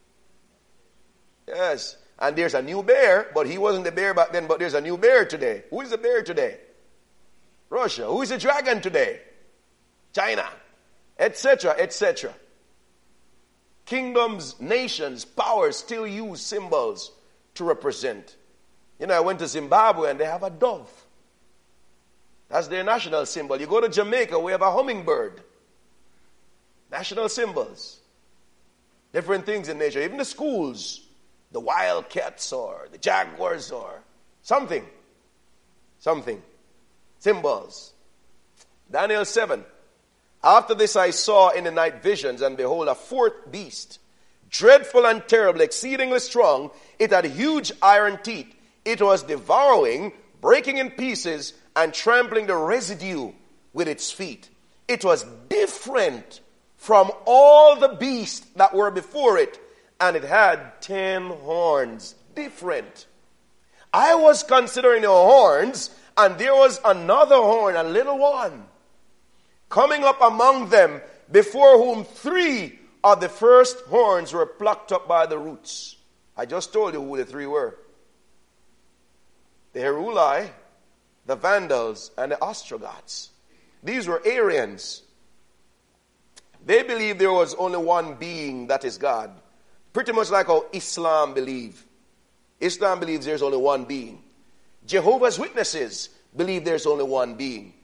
Speaker 1: Yes. And there's a new bear, but he wasn't the bear back then, but there's a new bear today. Who is the bear today? Russia. Who is the dragon today? China. Etc., etc. Kingdoms, nations, powers still use symbols to represent. I went to Zimbabwe and they have a dove. That's their national symbol. You go to Jamaica, we have a hummingbird. National symbols. Different things in nature. Even the schools. The wildcats or the jaguars or something. Something. Symbols. Daniel 7. After this I saw in the night visions, and behold, a fourth beast, dreadful and terrible, exceedingly strong. It had huge iron teeth. It was devouring, breaking in pieces, and trampling the residue with its feet. It was different from all the beasts that were before it, and it had 10 horns. Different. I was considering the horns, and there was another horn, a little one, coming up among them, before whom 3 of the first horns were plucked up by the roots. I just told you who the 3 were. The Heruli, the Vandals, and the Ostrogoths. These were Aryans. They believed there was only one being, that is God. Pretty much like how Islam believe. Islam believes there's only one being. Jehovah's Witnesses believe there's only one being.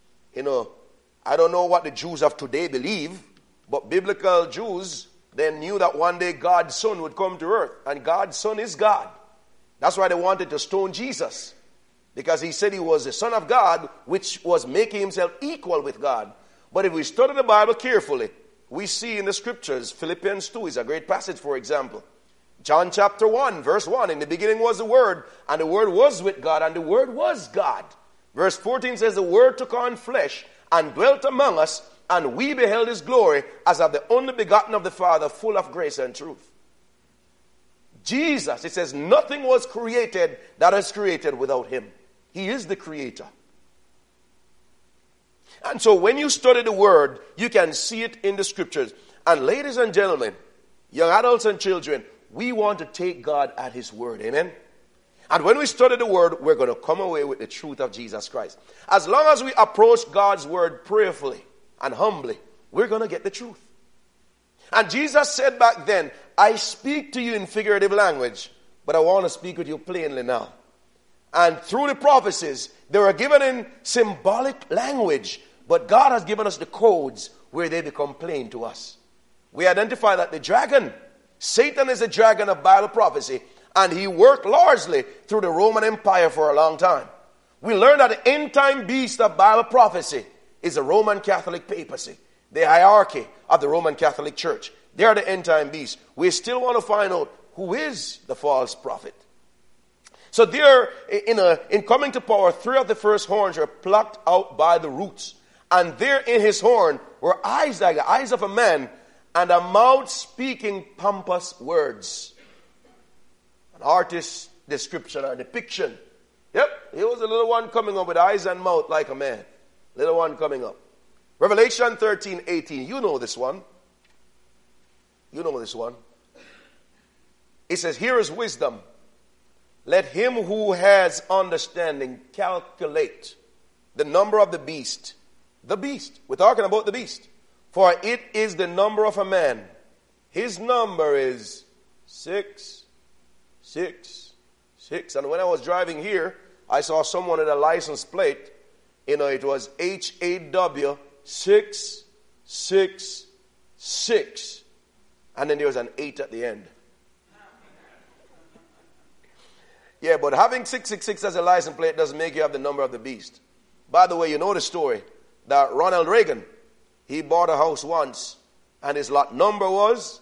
Speaker 1: I don't know what the Jews of today believe, but biblical Jews, they knew that one day God's Son would come to earth, and God's Son is God. That's why they wanted to stone Jesus, because he said he was the Son of God, which was making himself equal with God. But if we study the Bible carefully, we see in the scriptures, Philippians 2 is a great passage, for example. John chapter 1, verse 1, in the beginning was the Word, and the Word was with God, and the Word was God. Verse 14 says, the Word took on flesh and dwelt among us, and we beheld his glory as of the only begotten of the Father, full of grace and truth. Jesus, it says, nothing was created that is created without him. He is the creator. And so when you study the Word, you can see it in the scriptures. And ladies and gentlemen, young adults and children, we want to take God at his word. Amen? And when we study the Word, we're going to come away with the truth of Jesus Christ. As long as we approach God's Word prayerfully and humbly, we're going to get the truth. And Jesus said back then, I speak to you in figurative language, but I want to speak with you plainly now. And through the prophecies, they were given in symbolic language, but God has given us the codes where they become plain to us. We identify that the dragon, Satan is the dragon of Bible prophecy, and he worked largely through the Roman Empire for a long time. We learn that the end-time beast of Bible prophecy is the Roman Catholic papacy, the hierarchy of the Roman Catholic Church. They are the end-time beast. We still want to find out who is the false prophet. So there, in coming to power, 3 of the first horns were plucked out by the roots. And there in his horn were eyes like the eyes of a man, and a mouth speaking pompous words. An artist's description or depiction. Yep, here was a little one coming up with eyes and mouth like a man. Little one coming up. Revelation 13:18. You know this one. You know this one. It says, here is wisdom. Let him who has understanding calculate the number of the beast. The beast. We're talking about the beast. For it is the number of a man. His number is 666. And when I was driving here, I saw someone with a license plate. It was HAW 666. And then there was an 8 at the end. Yeah, but having 666 as a license plate doesn't make you have the number of the beast. By the way, you know the story that Ronald Reagan, he bought a house once, and his lot number was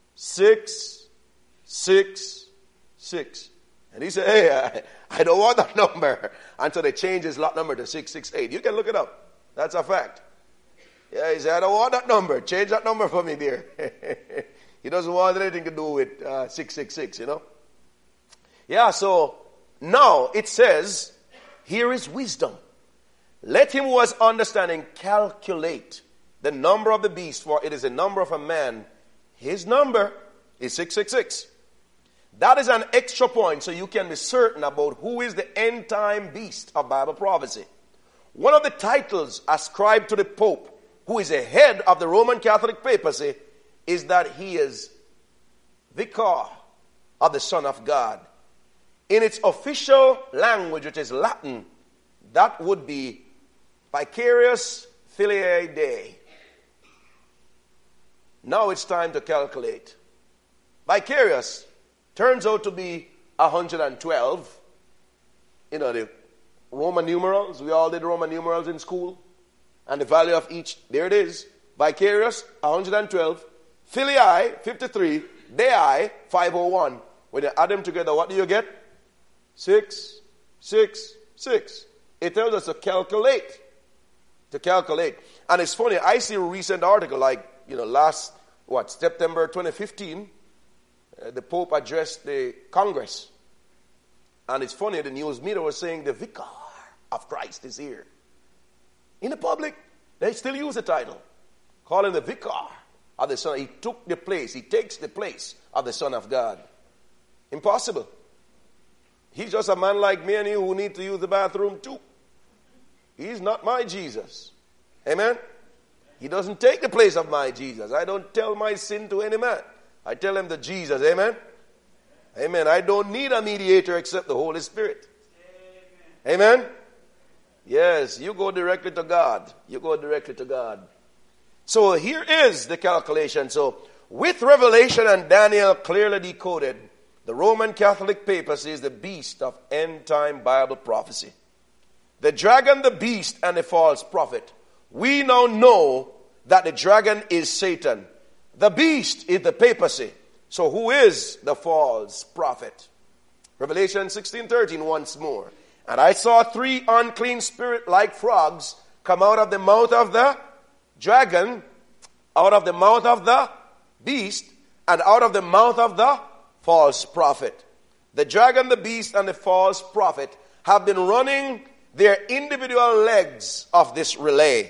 Speaker 1: 666. And he said, hey, I don't want that number. Until they changed his lot number to 668. You can look it up. That's a fact. Yeah, he said, I don't want that number. Change that number for me, dear. He doesn't want anything to do with 666, you know. Yeah, so now it says, here is wisdom. Let him who has understanding calculate the number of the beast, for it is the number of a man. His number is 666. That is an extra point so you can be certain about who is the end time beast of Bible prophecy. One of the titles ascribed to the Pope, who is a head of the Roman Catholic papacy, is that he is Vicar of the Son of God. In its official language, which is Latin, that would be Vicarius Filii Dei. Now it's time to calculate. Vicarious turns out to be 112. You know, the Roman numerals. We all did Roman numerals in school. And the value of each, there it is. Vicarious, 112. Filii, 53. Dei, 501. When you add them together, what do you get? 6, 6, 6. It tells us to calculate. To calculate. And it's funny, I see a recent article like, September 2015, the Pope addressed the Congress. And it's funny, the news media was saying the Vicar of Christ is here. In the public, they still use the title. Call him the Vicar of the Son. He takes the place of the Son of God. Impossible. He's just a man like me and you who need to use the bathroom too. He's not my Jesus. Amen? He doesn't take the place of my Jesus. I don't tell my sin to any man. I tell him to Jesus. Amen? Amen. I don't need a mediator except the Holy Spirit. Amen? Amen? Yes, you go directly to God. You go directly to God. So here is the calculation. So with Revelation and Daniel clearly decoded, the Roman Catholic papacy is the beast of end-time Bible prophecy. The dragon, the beast, and the false prophet. We now know that the dragon is Satan. The beast is the papacy. So who is the false prophet? Revelation 16:13 once more. And I saw 3 unclean spirit like frogs come out of the mouth of the dragon, out of the mouth of the beast, and out of the mouth of the false prophet. The dragon, the beast, and the false prophet have been running their individual legs of this relay.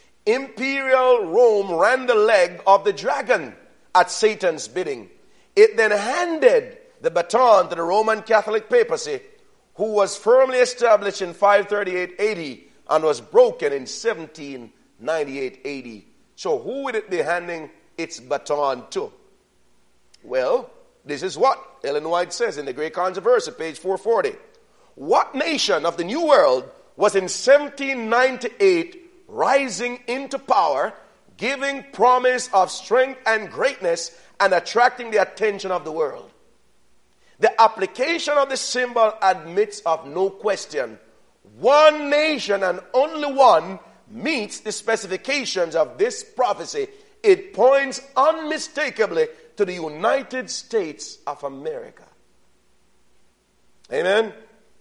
Speaker 1: Imperial Rome ran the leg of the dragon at Satan's bidding. It then handed the baton to the Roman Catholic papacy, who was firmly established in 538 AD and was broken in 1798 AD. So who would it be handing its baton to? Well, this is what Ellen White says in the Great Controversy, page 440. What nation of the New World was in 1798 rising into power, giving promise of strength and greatness, and attracting the attention of the world? The application of the symbol admits of no question. One nation and only one meets the specifications of this prophecy. It points unmistakably to the United States of America. Amen?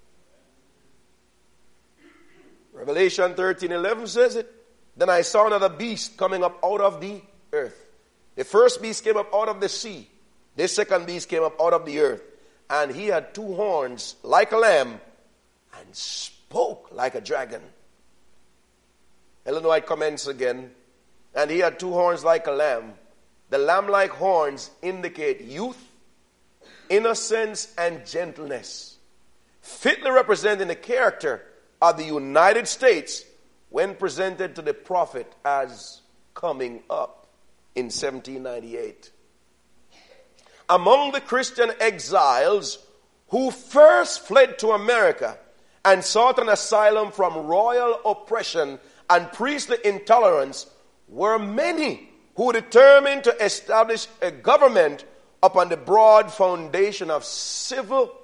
Speaker 1: Revelation 13:11 says it. Then I saw another beast coming up out of the earth. The first beast came up out of the sea. The second beast came up out of the earth. And he had 2 horns like a lamb and spoke like a dragon. Ellen White comments again. And he had 2 horns like a lamb. The lamb-like horns indicate youth, innocence, and gentleness, fitly representing the character of the United States when presented to the prophet as coming up in 1798. Among the Christian exiles who first fled to America and sought an asylum from royal oppression and priestly intolerance were many who determined to establish a government upon the broad foundation of civil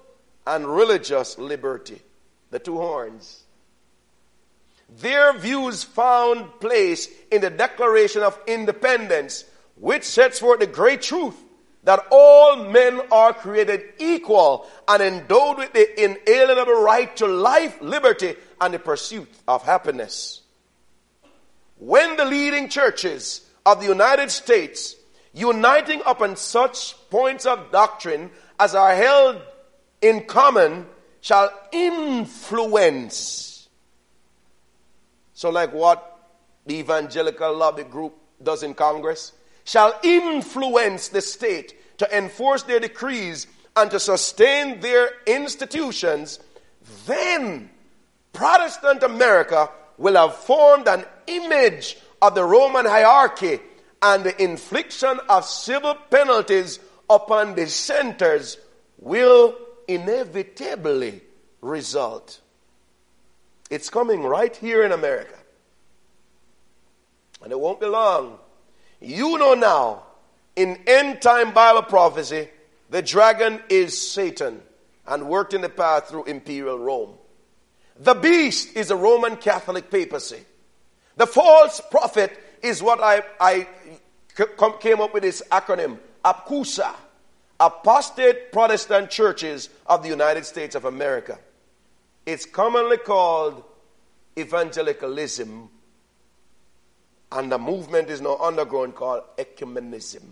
Speaker 1: and religious liberty. The two horns. Their views found place in the Declaration of Independence, which sets forth the great truth that all men are created equal and endowed with the inalienable right to life, liberty, and the pursuit of happiness. When the leading churches of the United States, uniting upon such points of doctrine as are held in common, shall influence. So like what the evangelical lobby group does in Congress, shall influence the state to enforce their decrees and to sustain their institutions, then Protestant America will have formed an image of the Roman hierarchy, and the infliction of civil penalties upon dissenters will inevitably result. It's coming right here in America. And it won't be long. You know now, in end-time Bible prophecy, the dragon is Satan and worked in the past through imperial Rome. The beast is a Roman Catholic papacy. The false prophet is what I came up with this acronym, APCUSA, Apostate Protestant Churches of the United States of America. It's commonly called evangelicalism, and the movement is now undergrown called ecumenism.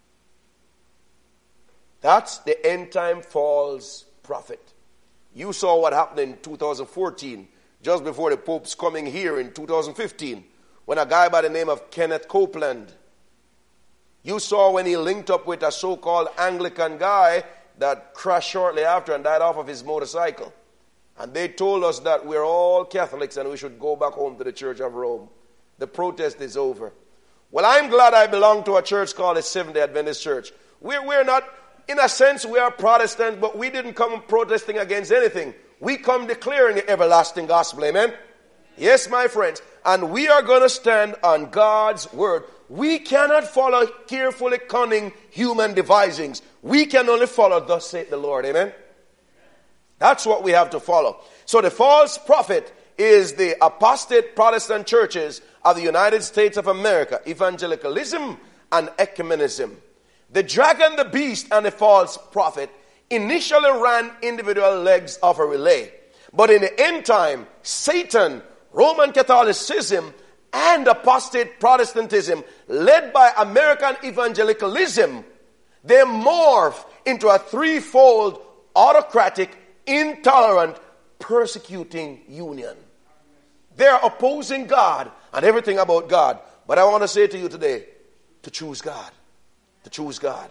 Speaker 1: That's the end time false prophet. You saw what happened in 2014, just before the Pope's coming here in 2015, when a guy by the name of Kenneth Copeland, you saw when he linked up with a so-called Anglican guy that crashed shortly after and died off of his motorcycle. And they told us that we're all Catholics and we should go back home to the Church of Rome. The protest is over. Well, I'm glad I belong to a church called the Seventh-day Adventist Church. We're not, in a sense, we are Protestants, but we didn't come protesting against anything. We come declaring the everlasting gospel, amen? Yes, my friends. And we are going to stand on God's word. We cannot follow carefully cunning human devisings. We can only follow thus saith the Lord, amen? That's what we have to follow. So the false prophet is the apostate Protestant churches of the United States of America, evangelicalism and ecumenism. The dragon, the beast, and the false prophet initially ran individual legs of a relay. But in the end time, Satan, Roman Catholicism, and apostate Protestantism, led by American evangelicalism, they morph into a threefold autocratic, intolerant, persecuting union. They are opposing God and everything about God. But I want to say to you today, to choose God. To choose God.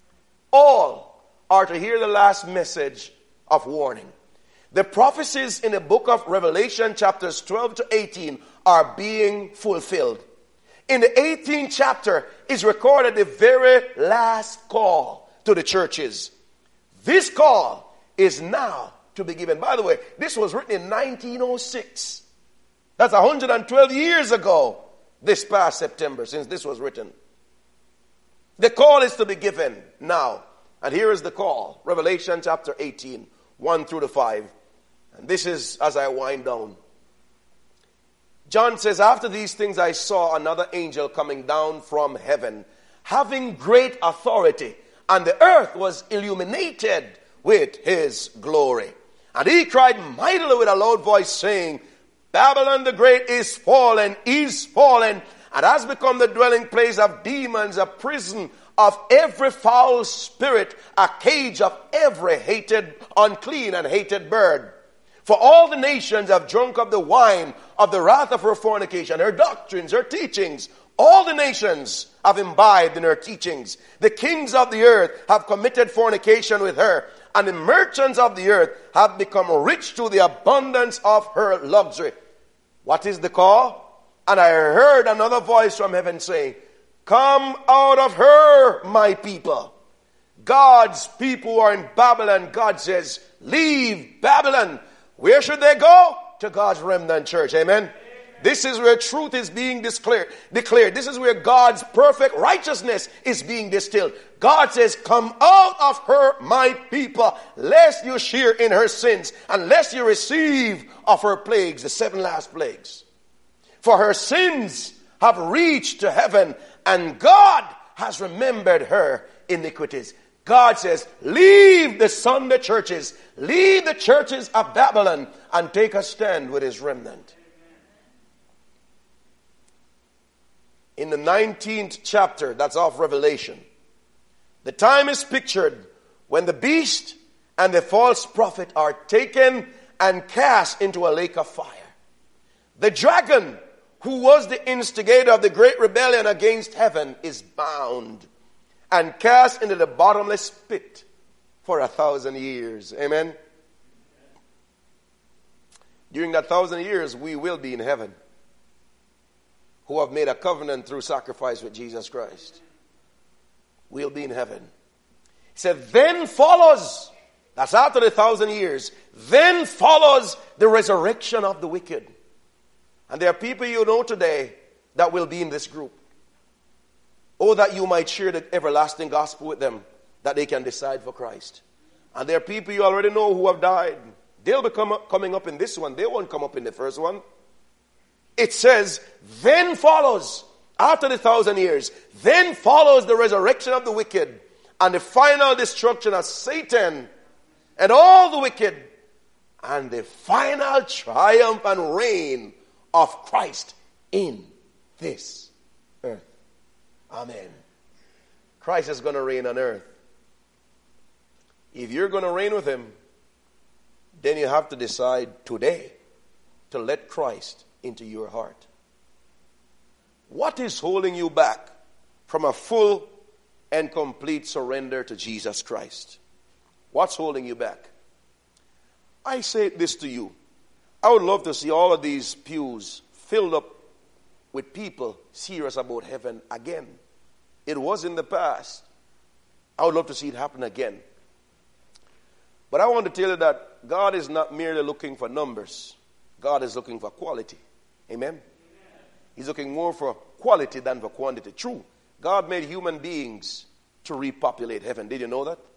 Speaker 1: All are to hear the last message of warning. The prophecies in the book of Revelation, chapters 12 to 18, are being fulfilled. In the 18th chapter is recorded the very last call to the churches. This call is now to be given. By the way, this was written in 1906. That's 112 years ago, this past September, since this was written. The call is to be given now. And here is the call. Revelation chapter 18, 1 through to 5. And this is as I wind down. John says, after these things I saw another angel coming down from heaven, having great authority, and the earth was illuminated with his glory. And he cried mightily with a loud voice, saying, Babylon the Great is fallen, and has become the dwelling place of demons, a prison of every foul spirit, a cage of every hated, unclean and hated bird. For all the nations have drunk of the wine of the wrath of her fornication, her doctrines, her teachings. All the nations have imbibed in her teachings. The kings of the earth have committed fornication with her, and the merchants of the earth have become rich through the abundance of her luxury. What is the call? And I heard another voice from heaven saying, come out of her, my people. God's people who are in Babylon, God says, leave Babylon. Where should they go? To God's remnant church. Amen? This is where truth is being declared. This is where God's perfect righteousness is being distilled. God says, come out of her, my people, lest you share in her sins, and lest you receive of her plagues, the 7 last plagues. For her sins have reached to heaven, and God has remembered her iniquities. God says, leave the Sunday churches, leave the churches of Babylon, and take a stand with his remnant. In the 19th chapter, that's of Revelation, the time is pictured when the beast and the false prophet are taken and cast into a lake of fire. The dragon, who was the instigator of the great rebellion against heaven, is bound and cast into the bottomless pit for 1,000 years. Amen. During that 1,000 years, we will be in heaven, who have made a covenant through sacrifice with Jesus Christ. We'll be in heaven. He said, then follows, that's after the 1,000 years, then follows the resurrection of the wicked. And there are people you know today that will be in this group. Oh, that you might share the everlasting gospel with them, that they can decide for Christ. And there are people you already know who have died. They'll be coming up in this one. They won't come up in the first one. It says, then follows, after the 1,000 years, then follows the resurrection of the wicked and the final destruction of Satan and all the wicked, and the final triumph and reign of Christ in this earth. Amen. Christ is going to reign on earth. If you're going to reign with him, then you have to decide today to let Christ into your heart. What is holding you back from a full and complete surrender to Jesus Christ? What's holding you back? I say this to you. I would love to see all of these pews filled up with people serious about heaven again. It was in the past. I would love to see it happen again. But I want to tell you that God is not merely looking for numbers. God is looking for quality. Amen? He's looking more for quality than for quantity. True. God made human beings to repopulate heaven. Did you know that?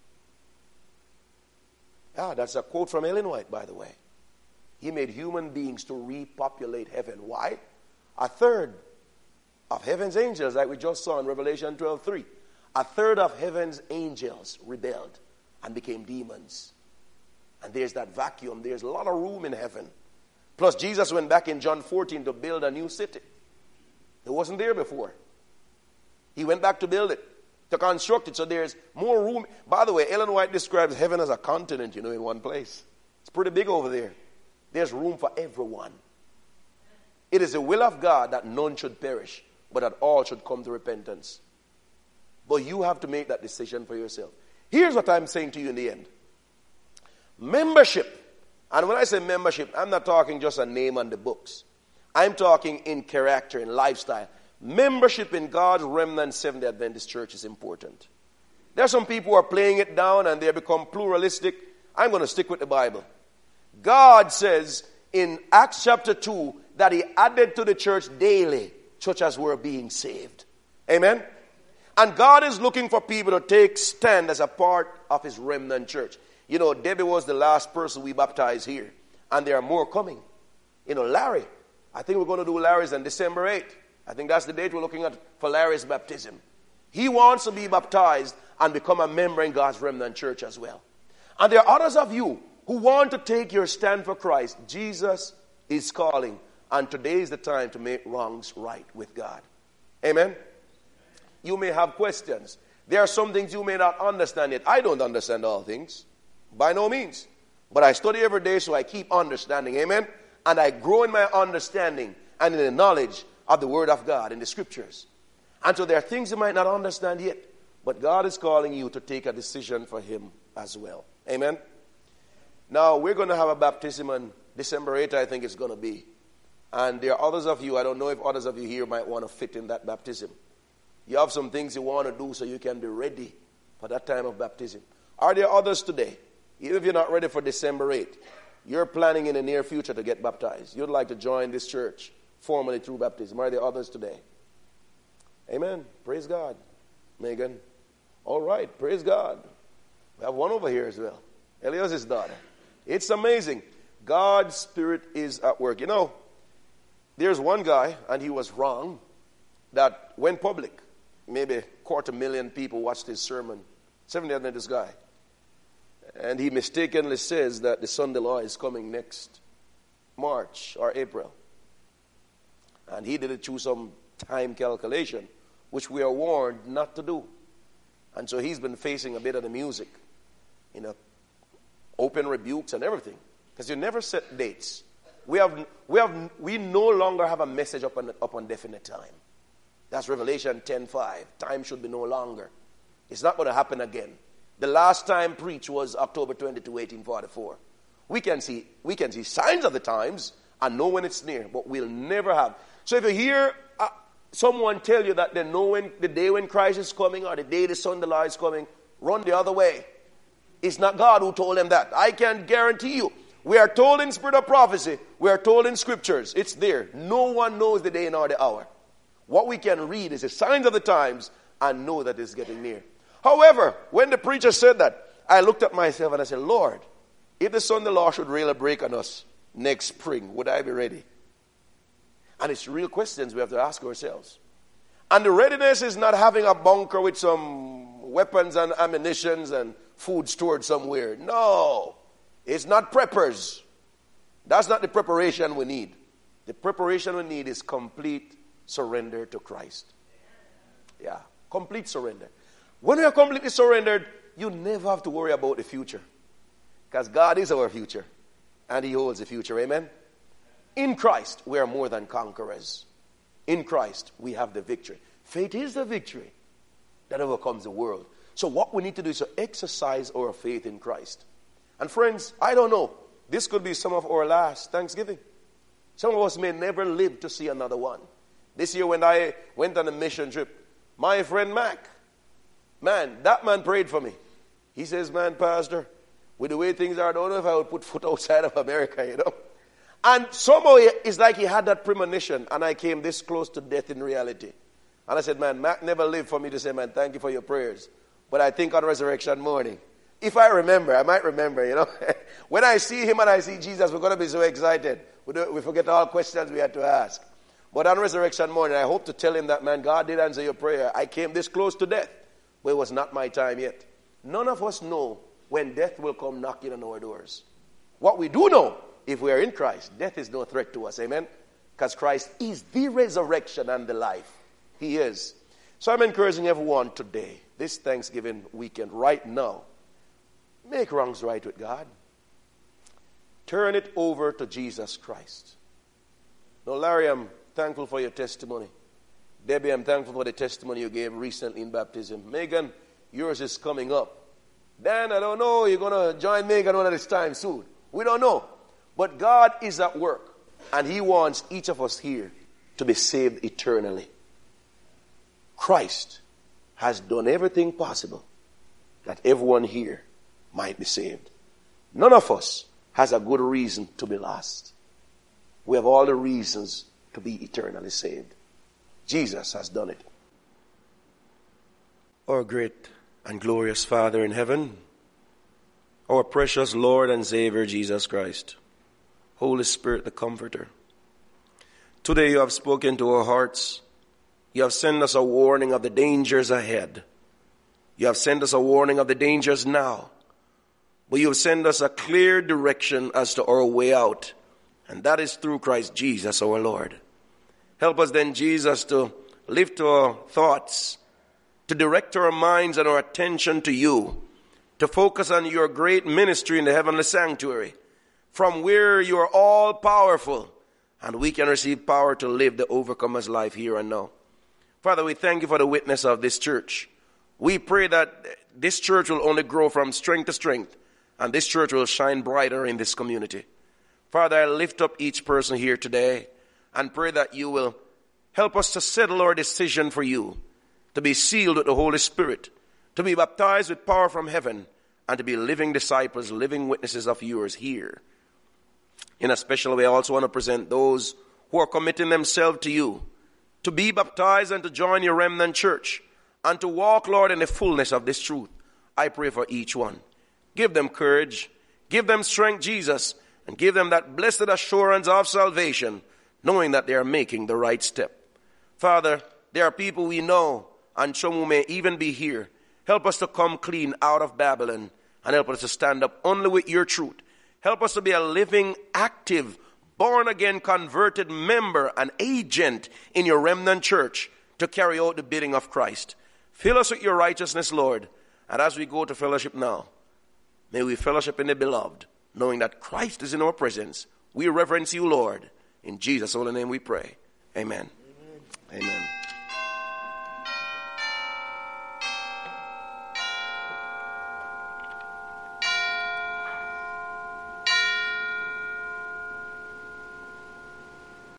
Speaker 1: That's a quote from Ellen White, by the way. He made human beings to repopulate heaven. Why? A third of heaven's angels, like we just saw in Revelation 12:3, a third of heaven's angels rebelled and became demons. And there's that vacuum. There's a lot of room in heaven. Plus, Jesus went back in John 14 to build a new city. It wasn't there before. He went back to build it, to construct it, so there's more room. By the way, Ellen White describes heaven as a continent, in one place. It's pretty big over there. There's room for everyone. It is the will of God that none should perish, but that all should come to repentance. But you have to make that decision for yourself. Here's what I'm saying to you in the end. Membership. And when I say membership, I'm not talking just a name on the books. I'm talking in character, in lifestyle. Membership in God's remnant Seventh-day Adventist Church is important. There are some people who are playing it down and they become pluralistic. I'm going to stick with the Bible. God says in Acts chapter 2 that he added to the church daily such as were being saved. Amen? And God is looking for people to take stand as a part of his remnant church. Debbie was the last person we baptized here. And there are more coming. Larry. I think we're going to do Larry's on December 8th. I think that's the date we're looking at for Larry's baptism. He wants to be baptized and become a member in God's remnant church as well. And there are others of you who want to take your stand for Christ. Jesus is calling. And today is the time to make wrongs right with God. Amen? You may have questions. There are some things you may not understand yet. I don't understand all things. By no means. But I study every day, so I keep understanding. Amen? And I grow in my understanding and in the knowledge of the Word of God in the Scriptures. And so there are things you might not understand yet. But God is calling you to take a decision for him as well. Amen? Now, we're going to have a baptism on December 8th, I think it's going to be. And there are others of you, I don't know if others of you here might want to fit in that baptism. You have some things you want to do so you can be ready for that time of baptism. Are there others today? Even if you're not ready for December 8th, you're planning in the near future to get baptized. You'd like to join this church formally through baptism. Are there others today? Amen. Praise God. Megan. All right. Praise God. We have one over here as well. Elias's daughter. It's amazing. God's Spirit is at work. You know, there's one guy, and he was wrong, that went public. Maybe 250,000 people watched his sermon. Seventh-day Adventist guy. And he mistakenly says that the Sunday law is coming next March or April. And he did it through some time calculation, which we are warned not to do. And so he's been facing a bit of the music, open rebukes and everything, because you never set dates. We no longer have a message upon definite time. That's Revelation 10:5. Time should be no longer. It's not going to happen again. The last time preached was October 22, 1844. We can see signs of the times and know when it's near, but we'll never have. So if you hear someone tell you that they know when the day when Christ is coming or the day the Sunday law is coming, run the other way. It's not God who told them that. I can guarantee you. We are told in spirit of prophecy. We are told in scriptures. It's there. No one knows the day nor the hour. What we can read is the signs of the times and know that it's getting near. However, when the preacher said that, I looked at myself and I said, Lord, if the Sunday law should really break on us next spring, would I be ready? And it's real questions we have to ask ourselves. And the readiness is not having a bunker with some weapons and ammunitions and food stored somewhere. No, it's not preppers. That's not the preparation we need. The preparation we need is complete surrender to Christ. Yeah, complete surrender. When we are completely surrendered, you never have to worry about the future. Because God is our future. And He holds the future. Amen? In Christ, we are more than conquerors. In Christ, we have the victory. Faith is the victory that overcomes the world. So what we need to do is to exercise our faith in Christ. And friends, I don't know. This could be some of our last Thanksgiving. Some of us may never live to see another one. This year when I went on a mission trip, my friend Mac, man, that man prayed for me. He says, man, Pastor, with the way things are, I don't know if I would put foot outside of America, And somehow it's like he had that premonition, and I came this close to death in reality. And I said, man, Mac never lived for me to say, man, thank you for your prayers. But I think on resurrection morning, if I remember, I might remember, When I see him and I see Jesus, we're going to be so excited. We forget all questions we had to ask. But on resurrection morning, I hope to tell him that, man, God did answer your prayer. I came this close to death, but it was not my time yet. None of us know when death will come knocking on our doors. What we do know, if we are in Christ, death is no threat to us. Amen? Because Christ is the resurrection and the life. He is. So I'm encouraging everyone today, this Thanksgiving weekend, right now, make wrongs right with God. Turn it over to Jesus Christ. Now, Larry, I'm thankful for your testimony. Debbie, I'm thankful for the testimony you gave recently in baptism. Megan, yours is coming up. Dan, I don't know, you're going to join Megan one of this time soon. We don't know. But God is at work, and He wants each of us here to be saved eternally. Christ has done everything possible that everyone here might be saved. None of us has a good reason to be lost. We have all the reasons to be eternally saved. Jesus has done it. Our great and glorious Father in heaven, our precious Lord and Savior Jesus Christ, Holy Spirit the Comforter, today you have spoken to our hearts. You have sent us a warning of the dangers ahead. You have sent us a warning of the dangers now. But you have sent us a clear direction as to our way out. And that is through Christ Jesus our Lord. Help us then, Jesus, to lift our thoughts, to direct our minds and our attention to you, to focus on your great ministry in the heavenly sanctuary, from where you are all powerful, and we can receive power to live the overcomer's life here and now. Father, we thank you for the witness of this church. We pray that this church will only grow from strength to strength, and this church will shine brighter in this community. Father, I lift up each person here today and pray that you will help us to settle our decision for you, to be sealed with the Holy Spirit, to be baptized with power from heaven, and to be living disciples, living witnesses of yours here. In a special way, I also want to present those who are committing themselves to you, to be baptized and to join your remnant church, and to walk, Lord, in the fullness of this truth. I pray for each one. Give them courage, give them strength, Jesus, and give them that blessed assurance of salvation, knowing that they are making the right step. Father, there are people we know, and some who may even be here. Help us to come clean out of Babylon, and help us to stand up only with your truth. Help us to be a living, active, born-again, converted member and agent in your remnant church to carry out the bidding of Christ. Fill us with your righteousness, Lord. And as we go to fellowship now, may we fellowship in the beloved, knowing that Christ is in our presence. We reverence you, Lord. In Jesus' holy name we pray. Amen. Amen.